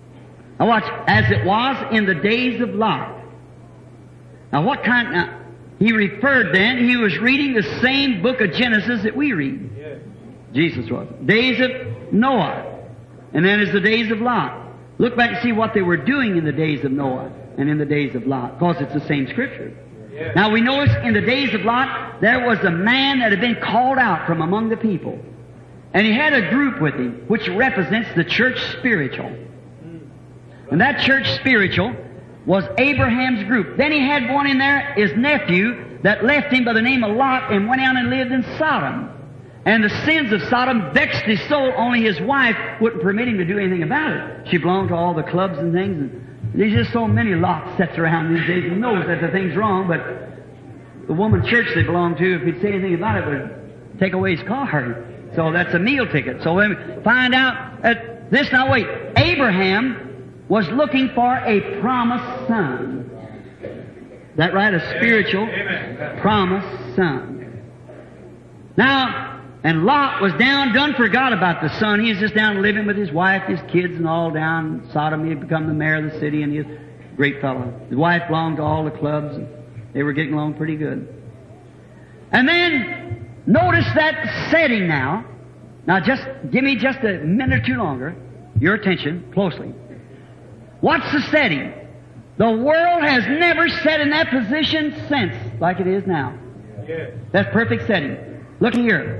Now watch, as it was in the days of Lot. Now what kind? he referred then, he was reading the same book of Genesis that we read. Yes. Jesus was. Days of Noah. And then is the days of Lot. Look back and see what they were doing in the days of Noah and in the days of Lot, because it's the same Scripture. Yes. Now we notice in the days of Lot, there was a man that had been called out from among the people. And he had a group with him, which represents the church spiritual. And that church spiritual was Abraham's group. Then he had one in there, his nephew, that left him by the name of Lot and went out and lived in Sodom. And the sins of Sodom vexed his soul, only his wife wouldn't permit him to do anything about it. She belonged to all the clubs and things. And there's just so many Lots sets around these days and knows that the thing's wrong, but the woman church they belonged to, if he'd say anything about it, would take away his car. So that's a meal ticket. So we find out that this, now wait, Abraham was looking for a promised son. Is that right? A spiritual promised son. Now, and Lot was done forgot about the son. He was just down living with his wife, his kids, and all down Sodom. He had become the mayor of the city, and he was a great fellow. His wife belonged to all the clubs, and they were getting along pretty good. And then, notice that setting now. Now just, give me just a minute or two longer. Your attention, closely. What's the setting? The world has never sat in that position since, like it is now. Yes. That's perfect setting. Look here.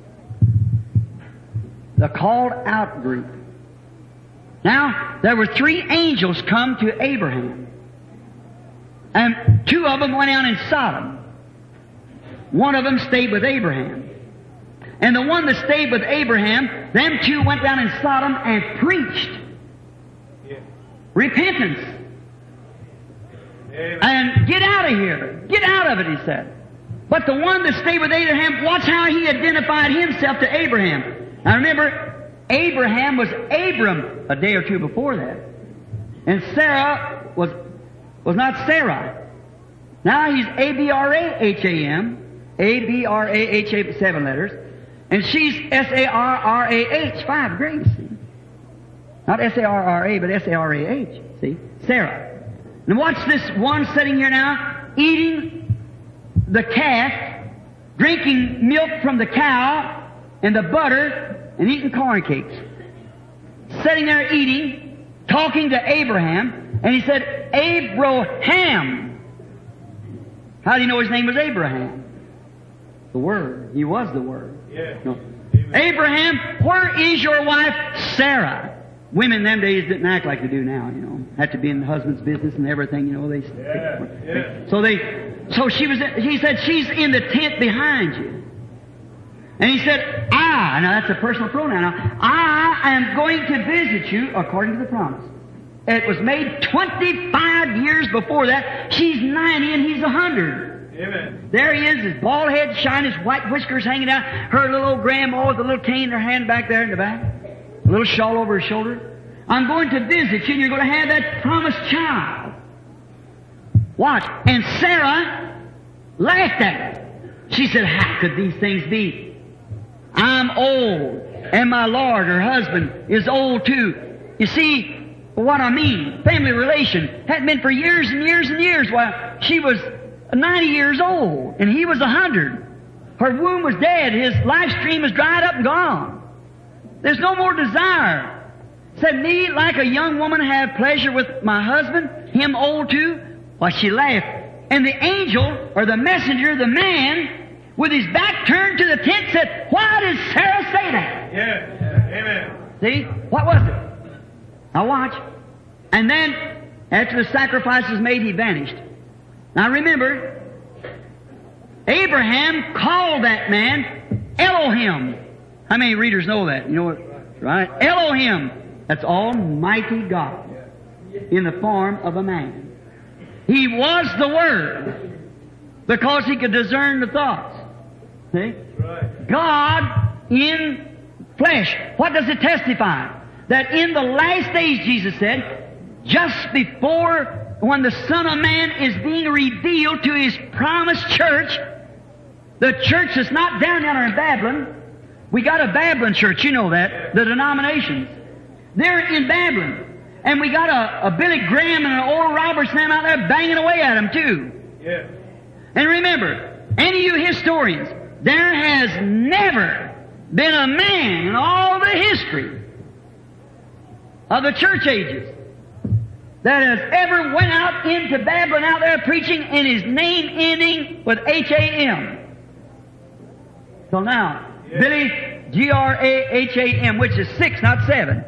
The called out group. Now, there were 3 angels come to Abraham. And 2 of them went out in Sodom. 1 of them stayed with Abraham. And the one that stayed with Abraham, them 2 went down in Sodom and preached repentance. Amen. And get out of here. Get out of it, he said. But the one that stayed with Abraham, watch how he identified himself to Abraham. Now remember, Abraham was Abram a day or 2 before that. And Sarah was not Sarah. Now he's Abraham, Abraham, 7 letters. And she's Sarrah, 5 grace. See? Not Sarra, but Sarah, see? Sarah. And watch this one sitting here now, eating the calf, drinking milk from the cow, and the butter, and eating corn cakes. Sitting there eating, talking to Abraham, and he said, Abraham. How do you know his name was Abraham? The Word. He was the Word. Yes. No. Abraham, where is your wife Sarah? Women in them days didn't act like they do now, you know. Had to be in the husband's business and everything, you know. He said, she's in the tent behind you. And he said, now that's a personal pronoun. Now, I am going to visit you according to the promise. It was made 25 years before that. She's 90 and he's 100. Amen. There he is, his bald head shining, his white whiskers hanging out, her little old grandma with a little cane in her hand back there in the back, a little shawl over her shoulder. I'm going to visit you and you're going to have that promised child. Watch. And Sarah laughed at it. She said, how could these things be? I'm old, and my Lord, her husband, is old too. You see what I mean? Family relation hadn't been for years and years and years. While she was 90 years old, and he was 100. Her womb was dead. His life stream was dried up and gone. There's no more desire. Said, me, like a young woman, have pleasure with my husband, him old too? Why, she laughed. And the angel, or the messenger, the man, with his back turned to the tent, said, why did Sarah say that? Yes. Amen. See? What was it? Now watch. And then, after the sacrifice was made, he vanished. Now remember, Abraham called that man Elohim. How many readers know that? You know what? Right? Elohim. That's Almighty God in the form of a man. He was the Word because he could discern the thoughts. See? Right. God in flesh. What does it testify? That in the last days, Jesus said, just before when the Son of Man is being revealed to His promised church, the church that's not down yonder in Babylon. We got a Babylon church, you know that, the denominations. They're in Babylon. And we got a Billy Graham and an Oral Roberts and them out there banging away at them too. Yes. And remember, any of you historians, there has never been a man in all the history of the church ages that has ever went out into Babylon out there preaching and his name ending with H-A-M. Till now. Yeah. Billy, G-R-A-H-A-M, which is 6, not 7.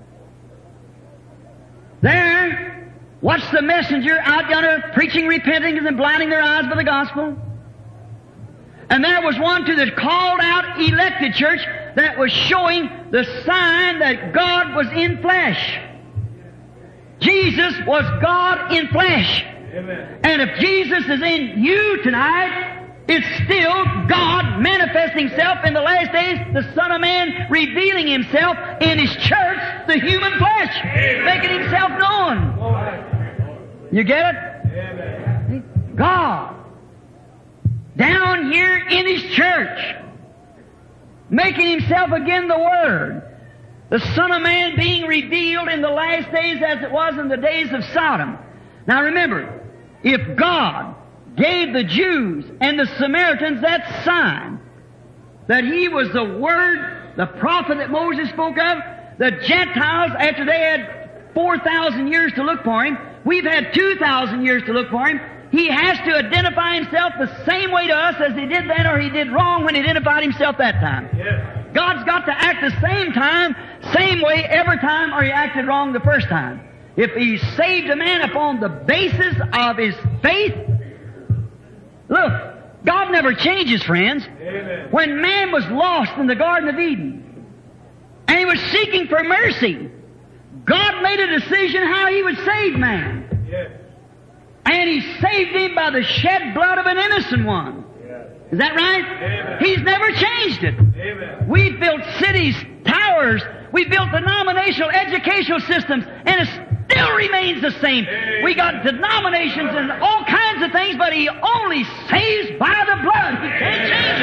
There, watch the messenger out yonder preaching repentance and blinding their eyes by the gospel. And there was one to the called out elected church that was showing the sign that God was in flesh. Jesus was God in flesh. Amen. And if Jesus is in you tonight, it's still God manifesting Himself in the last days, the Son of Man revealing Himself in His church, the human flesh, Amen. Making Himself known. You get it? Amen. God, down here in His church, making Himself again the Word. The Son of Man being revealed in the last days as it was in the days of Sodom. Now remember, if God gave the Jews and the Samaritans that sign, that He was the Word, the prophet that Moses spoke of, the Gentiles, after they had 4,000 years to look for Him, we've had 2,000 years to look for Him. He has to identify Himself the same way to us as He did then, or He did wrong when He identified Himself that time. Yes. God's got to act the same time, same way every time, or He acted wrong the first time. If He saved a man upon the basis of his faith, look, God never changes, friends. Amen. When man was lost in the Garden of Eden, and he was seeking for mercy, God made a decision how He would save man. Yes. And He saved him by the shed blood of an innocent one. Yes. Is that right? Amen. He's never changed it. Amen. We've built cities, towers, we've built denominational educational systems, and it still remains the same. Amen. We got denominations and all kinds of things, but He only saves by the blood. He can't change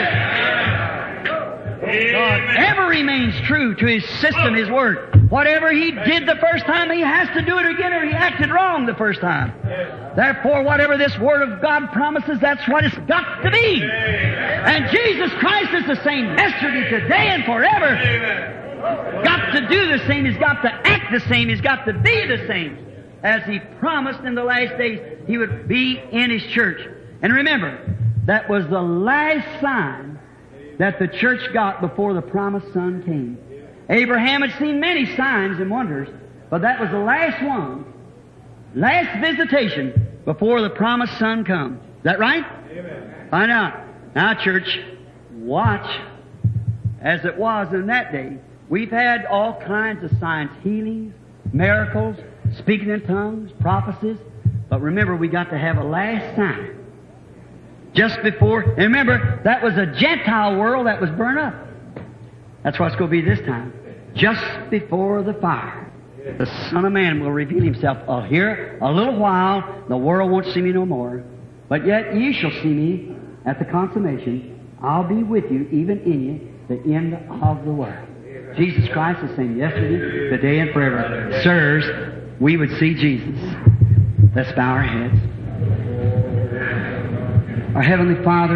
it. God ever remains true to His system, His Word. Whatever He did the first time, He has to do it again, or He acted wrong the first time. Therefore, whatever this Word of God promises, that's what it's got to be. And Jesus Christ is the same yesterday, today, and forever. Got to do the same. He's got to act the same. He's got to be the same. As He promised in the last days, He would be in His church. And remember, that was the last sign that the church got before the promised Son came. Abraham had seen many signs and wonders, but that was the last one, last visitation before the promised Son come. Is that right? Amen. Find out. Now, church, watch. As it was in that day, we've had all kinds of signs, healings, miracles, speaking in tongues, prophecies, but remember, we got to have a last sign. Just before, and remember, that was a Gentile world that was burned up. That's what it's going to be this time. Just before the fire, the Son of Man will reveal Himself. Here, a little while, the world won't see me no more. But yet ye shall see me at the consummation. I'll be with you, even in you, the end of the world. Jesus Christ is the same yesterday, today, and forever. Sirs, we would see Jesus. Let's bow our heads. Our Heavenly Father,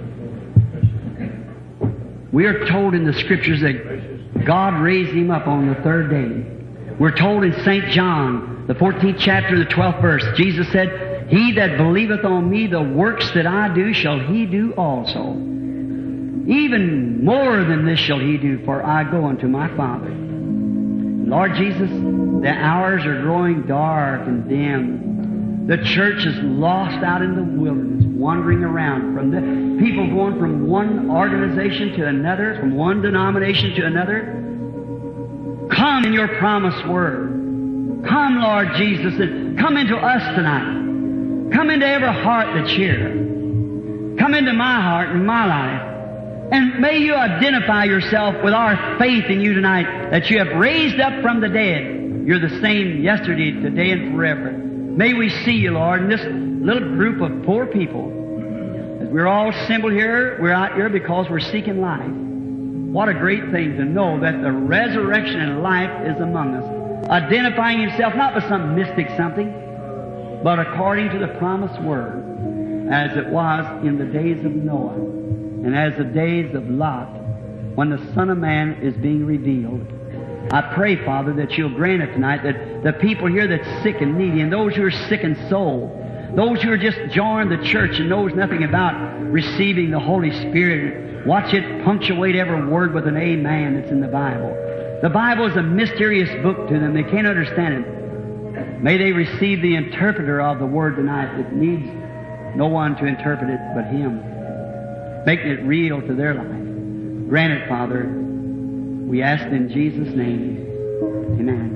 we are told in the Scriptures that God raised Him up on the third day. We're told in St. John, the 14th chapter, the 12th verse, Jesus said, He that believeth on me, the works that I do shall he do also. Even more than this shall he do, for I go unto my Father. Lord Jesus, the hours are growing dark and dim. The church is lost out in the wilderness, wandering around, from the people going from one organization to another, from one denomination to another. Come in your promised word. Come, Lord Jesus, and come into us tonight. Come into every heart that's here. Come into my heart and my life. And may you identify yourself with our faith in you tonight, that you have raised up from the dead. You're the same yesterday, today, and forever. May we see you, Lord, in this little group of poor people. As we're all assembled here, we're out here because we're seeking life. What a great thing to know that the resurrection and life is among us. Identifying Himself not with some mystic something, but according to the promised Word. as it was in the days of Noah and as the days of Lot, when the Son of Man is being revealed. I pray, Father, that You'll grant it tonight, that the people here that's sick and needy, and those who are sick in soul, those who are just joined the church and knows nothing about receiving the Holy Spirit, watch it punctuate every word with an amen that's in the Bible. The Bible is a mysterious book to them. They can't understand it. May they receive the interpreter of the Word tonight that needs no one to interpret it but Him, making it real to their life. Grant it, Father. We ask it in Jesus' name. Amen.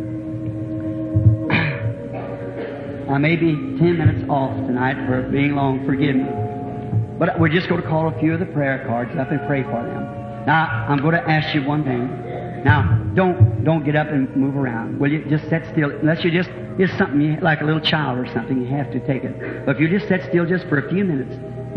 I may be 10 minutes off tonight for being long. Forgive me. But we're just going to call a few of the prayer cards up and pray for them. Now, I'm going to ask you one thing. Now, don't get up and move around. Will you just sit still? Unless you just something like a little child or something, you have to take it. But if you just sit still just for a few minutes,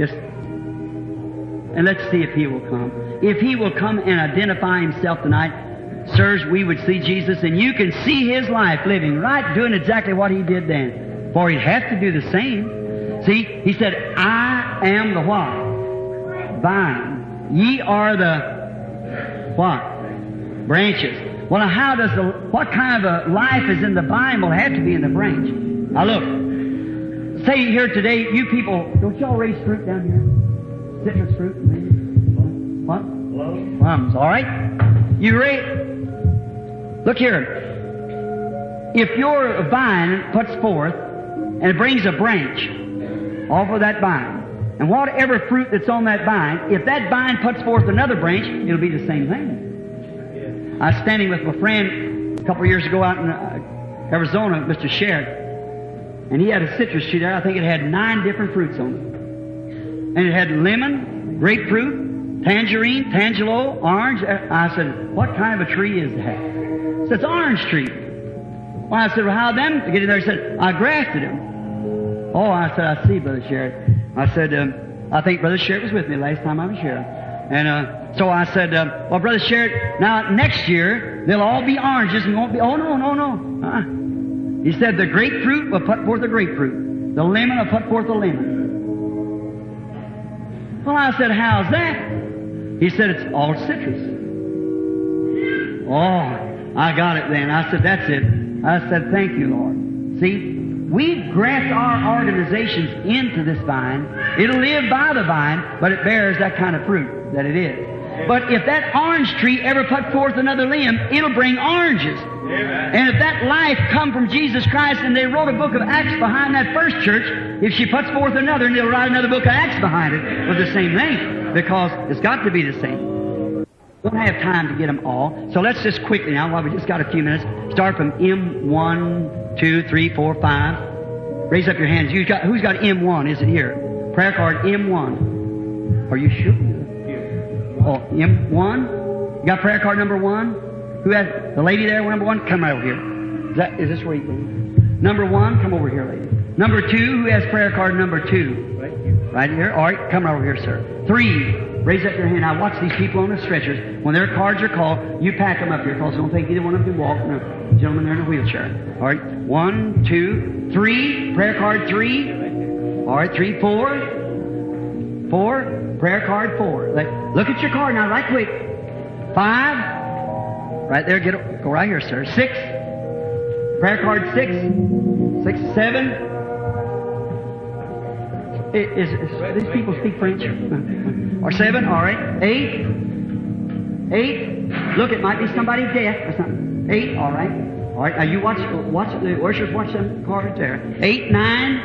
and let's see if He will come. If He will come and identify Himself tonight, sirs, we would see Jesus, and you can see His life living right, doing exactly what He did then. For He'd have to do the same. See, He said, I am the what? Vine. Ye are the what? Branches. Well, now what kind of a life is in the vine will have to be in the branch. Now look, say here today, you people, don't y'all raise fruit down here? Citrus fruit? What? Plums, all right? You raise, look here. If your vine puts forth and it brings a branch off of that vine, and whatever fruit that's on that vine, if that vine puts forth another branch, it'll be the same thing. I was standing with my friend a couple of years ago out in Arizona, Mr. Sherritt, and he had a citrus tree there. I think it had 9 different fruits on it. And it had lemon, grapefruit, tangerine, tangelo, orange. I said, what kind of a tree is that? He said, it's an orange tree. Well, I said, well, how them to get in there? He said, I grafted them. Oh, I said, I see, Brother Sherritt. I said, I think Brother Sherritt was with me last time I was here. And so I said, well, Brother Sherritt, now next year, they'll all be oranges and won't be, oh, no. He said, the grapefruit will put forth a grapefruit. The lemon will put forth a lemon. Well, I said, how's that? He said, it's all citrus. Oh, I got it then. I said, that's it. I said, thank you, Lord. See? We graft our organizations into this vine. It'll live by the vine, but it bears that kind of fruit that it is. But if that orange tree ever put forth another limb, it'll bring oranges. Amen. And if that life come from Jesus Christ and they wrote a book of Acts behind that first church, if she puts forth another, and they'll write another book of Acts behind it with the same thing, because it's got to be the same. We don't have time to get them all. So let's just quickly now, while we just got a few minutes, start from M1, 2, 3, 4, 5. Raise up your hands. Who's got M1? Is it here? Prayer card M1. Are you sure? Oh, M1? You got prayer card number 1? Who has the lady there? Number 1, come right over here. Is this where you go? Number 1, come over here, lady. Number 2, who has prayer card number 2? Right here. Right here. All right, come right over here, sir. 3. Raise up your hand. Now watch these people on the stretchers. When their cards are called, you pack them up here, because I don't think either one of them can walk. No, gentlemen, they're in a wheelchair. All right, 1, 2, 3. Prayer card 3. All right, 3, 4. 4. Prayer card 4. Look at your card now, right quick. 5. Right there, go right here, sir. 6. Prayer card 6. 6, 7. These people speak French? Or 7, all right. 8. 8. Look, it might be somebody deaf or something. 8, all right. All right, now you watch the worshipers watch them cards there. 8, 9.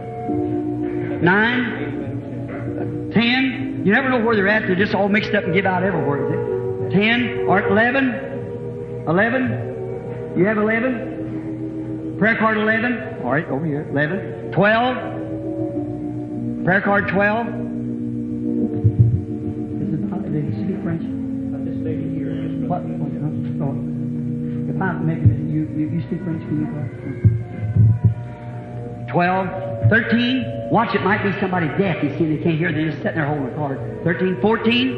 9. 10. You never know where they're at. They're just all mixed up and give out everywhere. 10. Or 11. 11. You have 11? Prayer card 11. All right, over here. 11. 12. Prayer card 12. Did you speak French? This lady here. What? Oh, if I'm making it, you speak French? Can you? 12. 13. Watch, it might be somebody deaf. You see, they can't hear. They're just sitting there holding a card. 13. 14.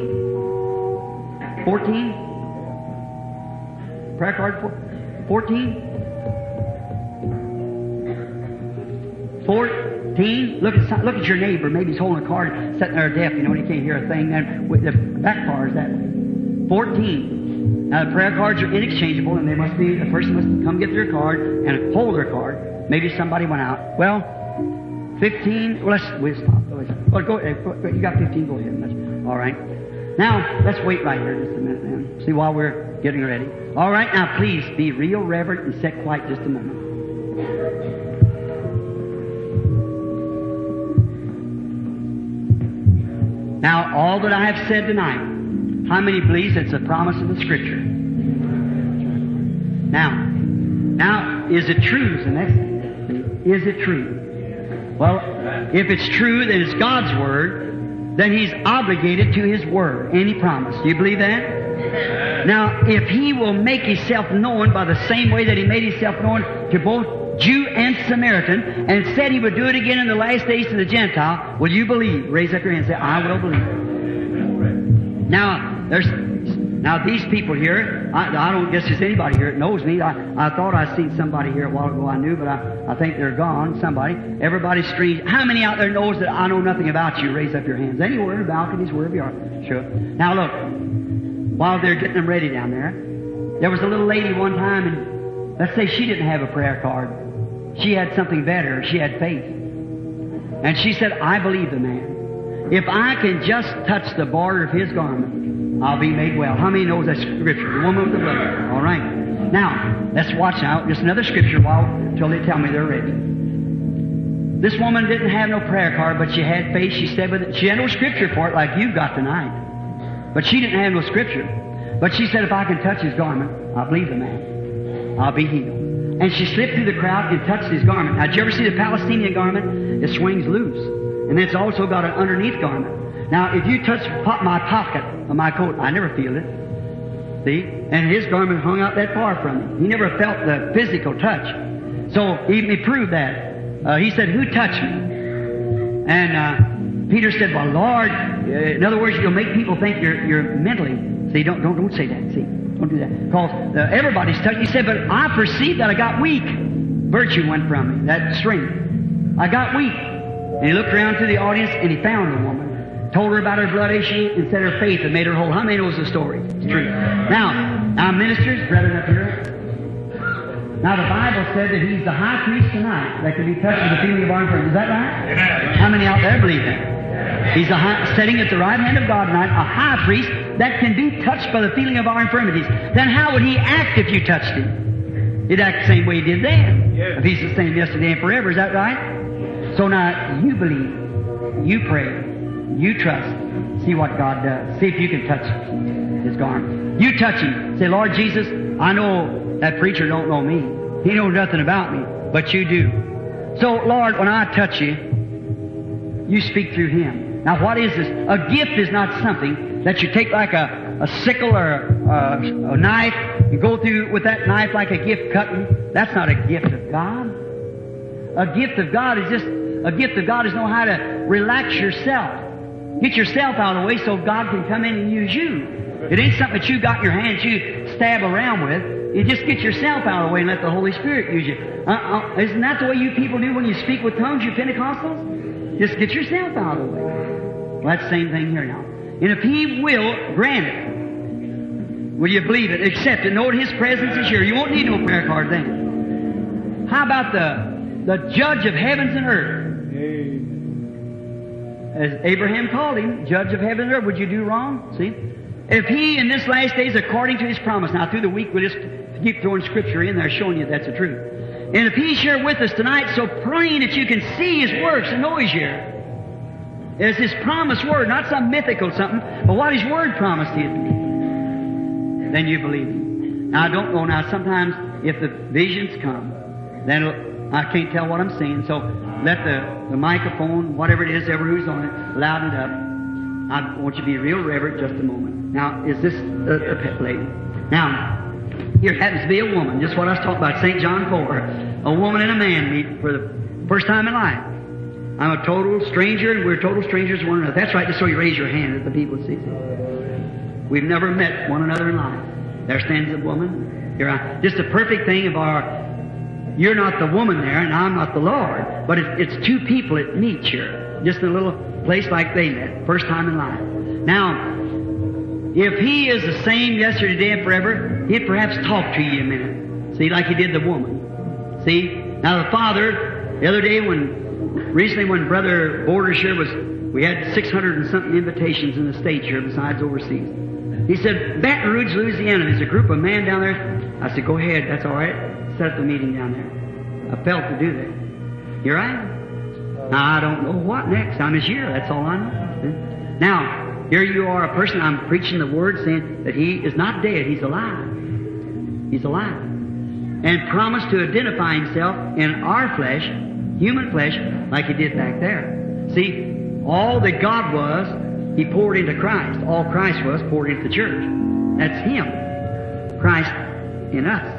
14. Prayer card 14. 14. 13. Look at your neighbor. Maybe he's holding a card, sitting there deaf. You know, he can't hear a thing. Then with the back bar is that way. 14. Now the prayer cards are inexchangeable, and the person must come get their card and hold their card. Maybe somebody went out. Well, 15. Well, we'll stop. Well, go ahead. You got 15. Go ahead. All right. Now let's wait right here just a minute, then. See while we're getting ready. All right. Now please be real reverent and sit quiet just a moment. Now, all that I have said tonight, how many believes it's a promise of the Scripture? Now, is it true? Is the next thing. Is it true? Well, if it's true, then it's God's Word, then He's obligated to His Word, any promise. Do you believe that? Now, if He will make Himself known by the same way that He made Himself known to both Jew and Samaritan, and said He would do it again in the last days to the Gentile, will you believe? Raise up your hand and say, I will believe. Now these people here, I don't guess there's anybody here that knows me. I thought I seen somebody here a while ago I knew, but I think they're gone, somebody. Everybody's strange. How many out there knows that I know nothing about you? Raise up your hands. Anywhere in the balconies, wherever you are. Sure. Now look, while they're getting them ready down there was a little lady one time, and let's say she didn't have a prayer card. She had something better. She had faith. And she said, I believe the man. If I can just touch the border of his garment, I'll be made well. How many knows that Scripture? The woman with the blood. All right. Now, let's watch out. Just another Scripture until they tell me they're ready. This woman didn't have no prayer card, but she had faith. She said with it. She had no Scripture for it like you've got tonight. But she didn't have no Scripture. But she said, if I can touch his garment, I'll believe the man. I'll be healed. And she slipped through the crowd and touched his garment. Now, did you ever see the Palestinian garment? It swings loose. And it's also got an underneath garment. Now, if you touch my pocket of my coat, I never feel it. See? And his garment hung out that far from me. He never felt the physical touch. So, he proved that. He said, who touched me? And Peter said, well, Lord, in other words, you'll make people think you're mentally. See, don't say that. See, don't do that. Because everybody's touched. He said, but I perceived that I got weak. Virtue went from me, that strength. I got weak. And he looked around to the audience, and he found the woman, told her about her blood issue, and said her faith had made her whole. How many knows the story? It's true. Now ministers, brethren up here. Now the Bible said that He's the high priest tonight that can be touched with the feeling of our infirmity. Is that right? Amen. How many out there believe that? He's sitting at the right hand of God tonight, a high priest that can be touched by the feeling of our infirmities. Then how would He act if you touched Him? He'd act the same way He did then. Yes. If He's the same yesterday and forever. Is that right? So now, you believe, you pray, you trust, see what God does. See if you can touch His garment. You touch Him. Say, Lord Jesus, I know that preacher don't know me. He knows nothing about me, but you do. So, Lord, when I touch you, you speak through Him. Now, what is this? A gift is not something that you take like a sickle or a knife and go through with that knife like a gift cutting. That's not a gift of God. A gift of God is know how to relax yourself. Get yourself out of the way so God can come in and use you. It ain't something that you got in your hands you stab around with. You just get yourself out of the way and let the Holy Spirit use you. Isn't that the way you people do when you speak with tongues, you Pentecostals? Just get yourself out of the way. Well, that's the same thing here now. And if He will grant it, will you believe it? Accept it. Know that His presence is here. You won't need no prayer card then. How about the judge of heavens and earth? As Abraham called Him, judge of heaven and earth. Would you do wrong? See? If He, in this last days, according to His promise, now through the week we'll just keep throwing Scripture in there showing you that's the truth. And if He's here with us tonight, so praying that you can see His works and know He's here. It's His promised Word, not some mythical something, but what His Word promised you to be. Then you believe Him. Now I don't know now, sometimes if the visions come, then I can't tell what I'm saying, so let the microphone, whatever it is, ever who's on it, louden it up. I want you to be real reverent just a moment. Now, is this a pet lady? Now, here happens to be a woman, just what I was talking about, St. John 4. A woman and a man meet for the first time in life. I'm a total stranger, and we're total strangers to one another. That's right, just so you raise your hand that the people see. We've never met one another in life. There stands a woman. Here, just a perfect thing of our you're not the woman there, and I'm not the Lord. But it's two people that meet here, just in a little place like they met, first time in life. Now, if He is the same yesterday, today, and forever, He'd perhaps talk to you a minute. See, like He did the woman. See? Now the Father, the other day recently when Brother Borders here we had 600 and something invitations in the States here besides overseas. He said, Baton Rouge, Louisiana, there's a group of men down there. I said, go ahead, that's all right. Set up the meeting down there. I felt to do that. Here I am. Now, I don't know what next. I'm His year, that's all I know. Now, here you are, a person, I'm preaching the Word saying that He is not dead, He's alive. He's alive. And promised to identify Himself in our flesh, human flesh, like He did back there. See, all that God was, He poured into Christ. All Christ was poured into the church. That's Him. Christ in us.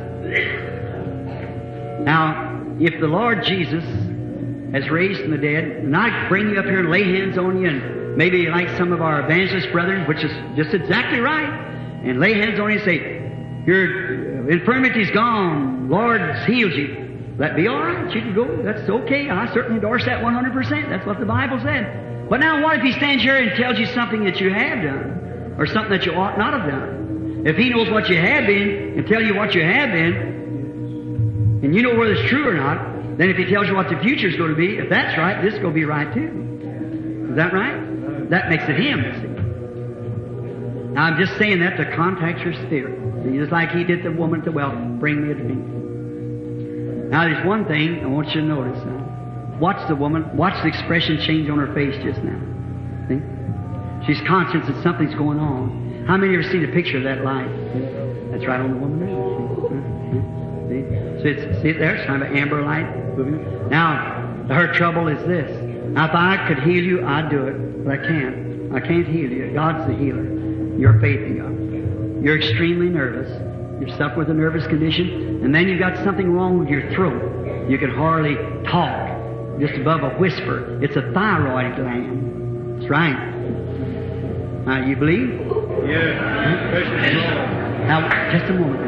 Now, if the Lord Jesus has raised from the dead, and I bring you up here and lay hands on you, and maybe like some of our evangelist brethren, which is just exactly right, and lay hands on you and say, your infirmity's gone, Lord's healed you. That be all right. You can go. That's okay. I certainly endorse that 100%. That's what the Bible said. But now what if He stands here and tells you something that you have done, or something that you ought not have done? If He knows what you have been and tell you what you have been, and you know whether it's true or not, then if He tells you what the future is going to be, if that's right, this is going to be right too. Is that right? That makes it Him. See? Now I'm just saying that to contact your spirit. See, just like He did the woman at the well, bring me a drink. Now there's one thing I want you to notice. Watch the woman. Watch the expression change on her face just now. See? She's conscious that something's going on. How many of you ever seen a picture of that light? See? That's right on the woman there. See? See it there? It's kind of an amber light. Now, her trouble is this. Now, if I could heal you, I'd do it. But I can't. I can't heal you. God's the healer. Your faith in God. You're extremely nervous. You're suffering with a nervous condition. And then you've got something wrong with your throat. You can hardly talk. Just above a whisper. It's a thyroid gland. That's right. Now, you believe? Yes. Now, just a moment.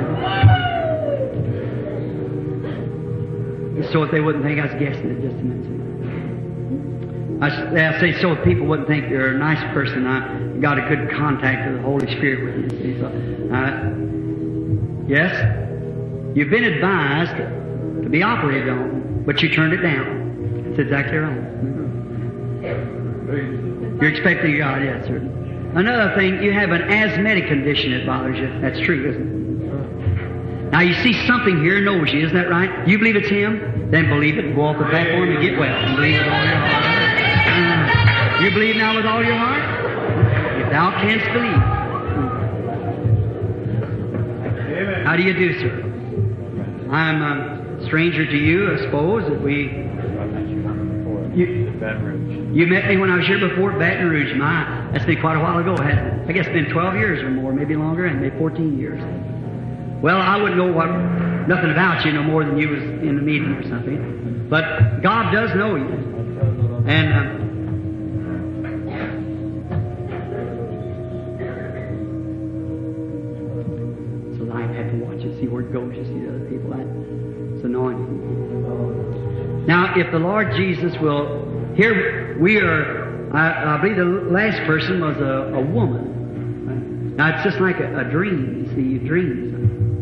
So if they wouldn't think I was guessing it, just a minute. I say so if people wouldn't think you're a nice person. I got a good contact with the Holy Spirit with you. See? So, yes, you've been advised to be operated on, but you turned it down. That's exactly right. You're expecting God, yes, sir. Another thing, you have an asthmatic condition that bothers you. That's true, isn't it? Now you see something here knows you, isn't that right? You believe it's Him? Then believe it and go off the platform and get well. And believe it with all your heart. You believe now with all your heart? If thou canst believe. Amen. How do you do, sir? I'm a stranger to you, I suppose, that you met me when I was here before at Baton Rouge. That's been quite a while ago, hasn't it? I guess it's been 12 years or more, maybe longer, and maybe 14 years. Well, I wouldn't know nothing about you no more than you was in the meeting or something. But God does know you. And so I have to watch it, see where it goes. You see the other people. It's anointing. Now, if the Lord Jesus will, here we are, I believe the last person was a woman. Now, it's just like a dream. You see, you dream.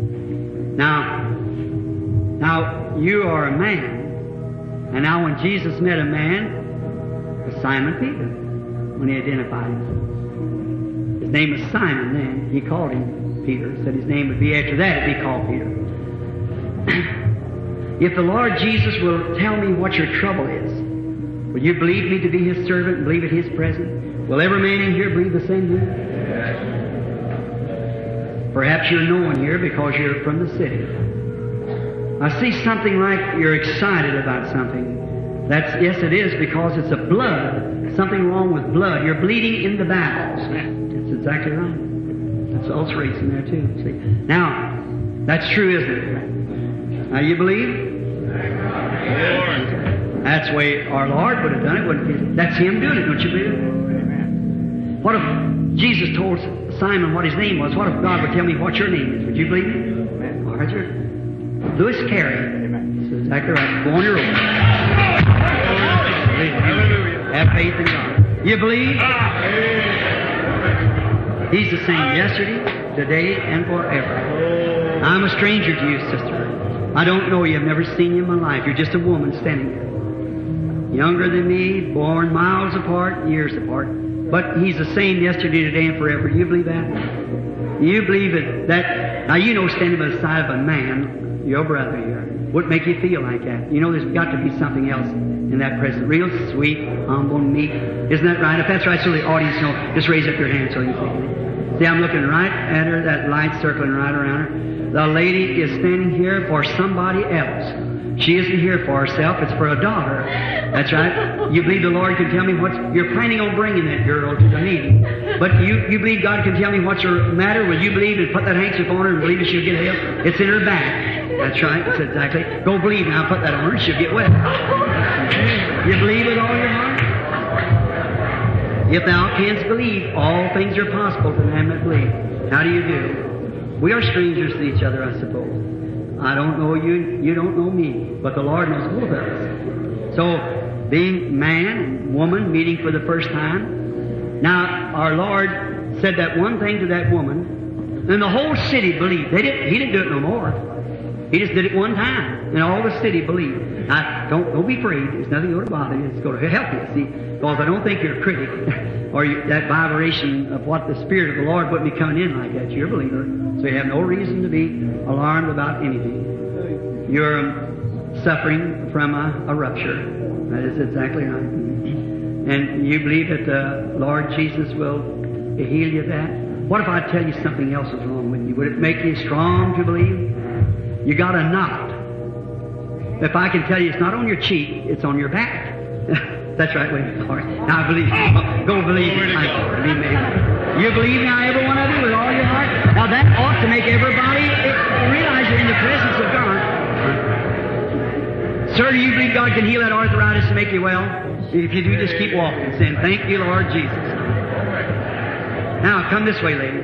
Now, you are a man. And now when Jesus met a man, it was Simon Peter, when He identified him. His name was Simon then. He called him Peter. Said his name would be after that, it'd be called Peter. If the Lord Jesus will tell me what your trouble is, will you believe me to be His servant and believe at His presence? Will every man in here believe the same thing? Perhaps you're known here because you're from the city. I see something like you're excited about something. Yes, it is, because it's a blood. Something wrong with blood. You're bleeding in the bowels. That's exactly right. That's ulceration there too. See? Now, that's true, isn't it? Now, you believe? That's the way our Lord would have done it, wouldn't He? That's Him doing it, don't you believe? Amen. What if Jesus told Simon what his name was? What if God would tell me what your name is? Would you believe me? Amen. All right, sir. Louis Carey. That's exactly right. Go on your own. Have faith in God. You believe? He's the same yesterday, today, and forever. I'm a stranger to you, sister. I don't know you. I've never seen you in my life. You're just a woman standing there. Younger than me, born miles apart, years apart. But He's the same yesterday, today, and forever. Do you believe that? You believe that now you know standing by the side of a man, your brother here, would make you feel like that. You know there's got to be something else in that presence. Real sweet, humble, meek. Isn't that right? If that's right, so the audience know, just raise up your hand so you can. See, I'm looking right at her, that light circling right around her. The lady is standing here for somebody else. She isn't here for herself, it's for a daughter. That's right. You believe the Lord can tell me you're planning on bringing that girl to the meeting. But you believe God can tell me what's the matter? Will you believe and put that handkerchief on her and believe that she'll get healed? It's in her back. That's right. That's exactly. Go believe now. Put that on her and she'll get well. You believe with all your heart? If thou canst believe, all things are possible to them that believe. How do you do? We are strangers to each other, I suppose. I don't know you, you don't know me, but the Lord knows both of us. So, being man, woman, meeting for the first time. Now, our Lord said that one thing to that woman, and the whole city believed. He didn't do it no more. He just did it one time, and all the city believed. Now, don't be afraid. There's nothing going to bother you. It's going to help you, see. Because I don't think you're a critic, or that vibration of what the Spirit of the Lord wouldn't be coming in like that. You're a believer, so you have no reason to be alarmed about anything. You're suffering from a rupture. That is exactly right. And you believe that the Lord Jesus will heal you of that? What if I tell you something else is wrong with you? Would it make you strong to believe? You got a knot. If I can tell you it's not on your cheek, it's on your back. That's right, wait, Lord. Now I believe. Go believe it. Believe me. You believe now, every one of you, with all your heart? Now that ought to make everybody realize you're in the presence of God. Sir, do you believe God can heal that arthritis to make you well? If you do, just keep walking, saying, thank you, Lord Jesus. Now, come this way, lady.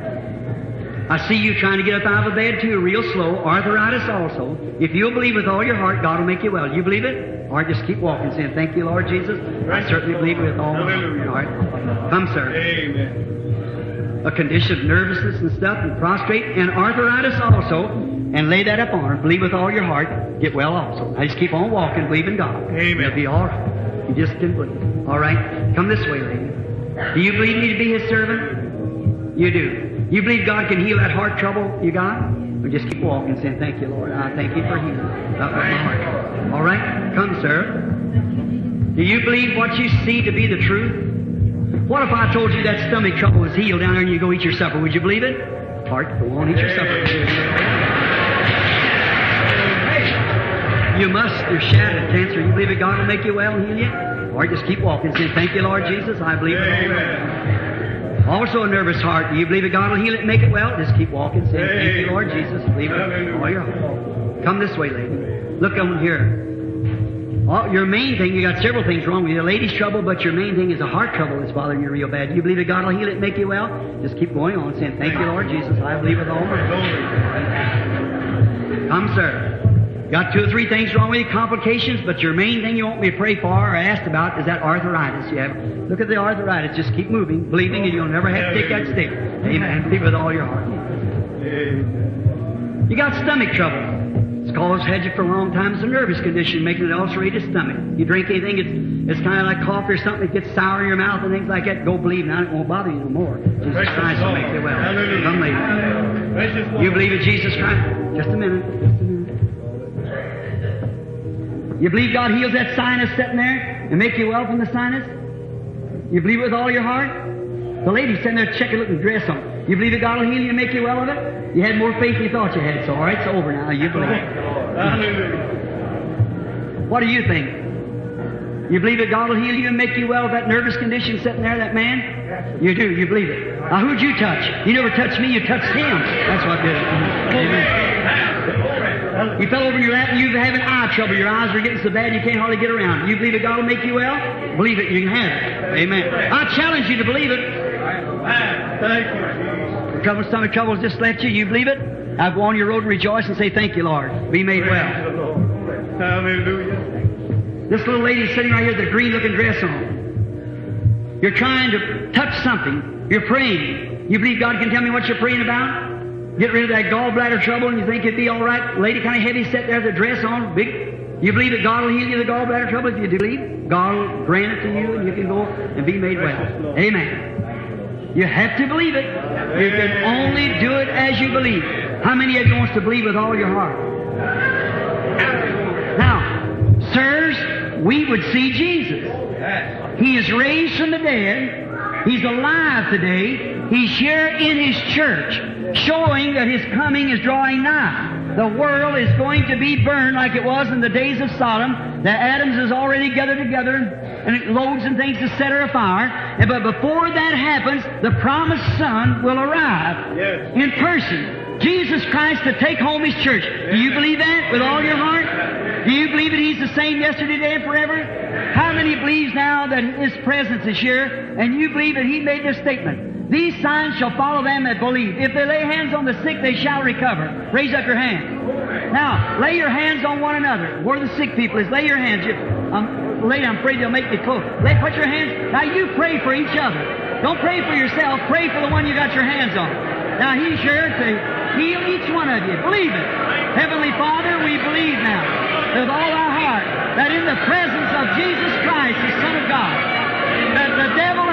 I see you trying to get up out of bed too, real slow. Arthritis also. If you'll believe with all your heart, God will make you well. You believe it? All right, just keep walking, saying, thank you, Lord Jesus. I certainly believe with all my heart. All right. Come, sir. Amen. A condition of nervousness and stuff, and prostrate, and arthritis also, and lay that up on her. Believe with all your heart, get well also. Now just keep on walking, believe in God. Amen. It'll be all right. You just can believe. All right? Come this way, lady. Do you believe me to be His servant? You do. You believe God can heal that heart trouble you got? Or just keep walking, saying, thank you, Lord. I thank you for healing. Not with my heart. All right? Come, sir. Do you believe what you see to be the truth? What if I told you that stomach trouble was healed down there and you go eat your supper? Would you believe it? Heart, go on, eat your supper. You must. You're shattered of cancer. You believe that God will make you well and heal you? Or just keep walking, saying, thank you, Lord Jesus. I believe it. Also a nervous heart. Do you believe that God will heal it and make it well? Just keep walking, saying, thank you, Lord Jesus. Believe it. All your heart. Come this way, lady. Look over here. Your main thing, you got several things wrong with you. The lady's trouble, but your main thing is a heart trouble that's bothering you real bad. Do you believe that God will heal it and make you well? Just keep going on, saying, thank you, Lord Jesus. I believe with all my heart. Come, sir. Got 2 or 3 things wrong with you, complications, but your main thing you want me to pray for or ask about is that arthritis you have. Look at the arthritis. Just keep moving, believing, and you'll never have to take that stick. Amen. Believe with all your heart. You got stomach trouble. It's caused had you for a long time. It's a nervous condition, making an ulcerated stomach. You drink anything, it's kind of like coffee or something. It gets sour in your mouth and things like that. Go believe now. It won't bother you no more. Jesus Christ will make you well. Come, lady. You believe in Jesus Christ? Just a minute. You believe God heals that sinus sitting there and make you well from the sinus? You believe it with all your heart? The lady's sitting there checking, looking dress on. You believe that God will heal you and make you well of it? You had more faith than you thought you had, so all right, it's over now. You believe. What do you think? You believe that God will heal you and make you well of that nervous condition sitting there, that man? You do, you believe it. Now who'd you touch? You never touched me, you touched him. That's what did it. Amen. You fell over in your lap and you're having eye trouble. Your eyes are getting so bad you can't hardly get around. You believe that God will make you well? Believe it, you can have it. Amen. I challenge you to believe it. Thank you. The trouble, stomach trouble just left you. You believe it? Now go on your road and rejoice and say, thank you, Lord. Be made well. Praise the Lord. Hallelujah. This little lady sitting right here with the green-looking dress on. You're trying to touch something. You're praying. You believe God can tell me what you're praying about? Get rid of that gallbladder trouble and you think it'd be all right. Lady kind of heavy set there with the dress on. Big. You believe that God will heal you the gallbladder trouble? If you do believe, God will grant it to you and you can go and be made well. Amen. You have to believe it. You can only do it as you believe. How many of you wants to believe with all your heart? Now, sirs, we would see Jesus. He is raised from the dead. He's alive today. He's here in His church, showing that His coming is drawing nigh. The world is going to be burned like it was in the days of Sodom. The atoms is already gathered together and loads and things to set her afire. But before that happens, the promised Son will arrive in person. Jesus Christ to take home His church. Do you believe that with all your heart? Do you believe that He's the same yesterday, today, and forever? How many believes now that His presence is here, and you believe that He made this statement? These signs shall follow them that believe. If they lay hands on the sick, they shall recover. Raise up your hands. Now, lay your hands on one another. Where the sick people is, lay your hands. Lady, I'm afraid they'll make me close. Put your hands. Now, you pray for each other. Don't pray for yourself. Pray for the one you got your hands on. Now, He's here to heal each one of you. Believe it. Heavenly Father, we believe now with all our heart that in the presence of Jesus Christ, the Son of God, that the devil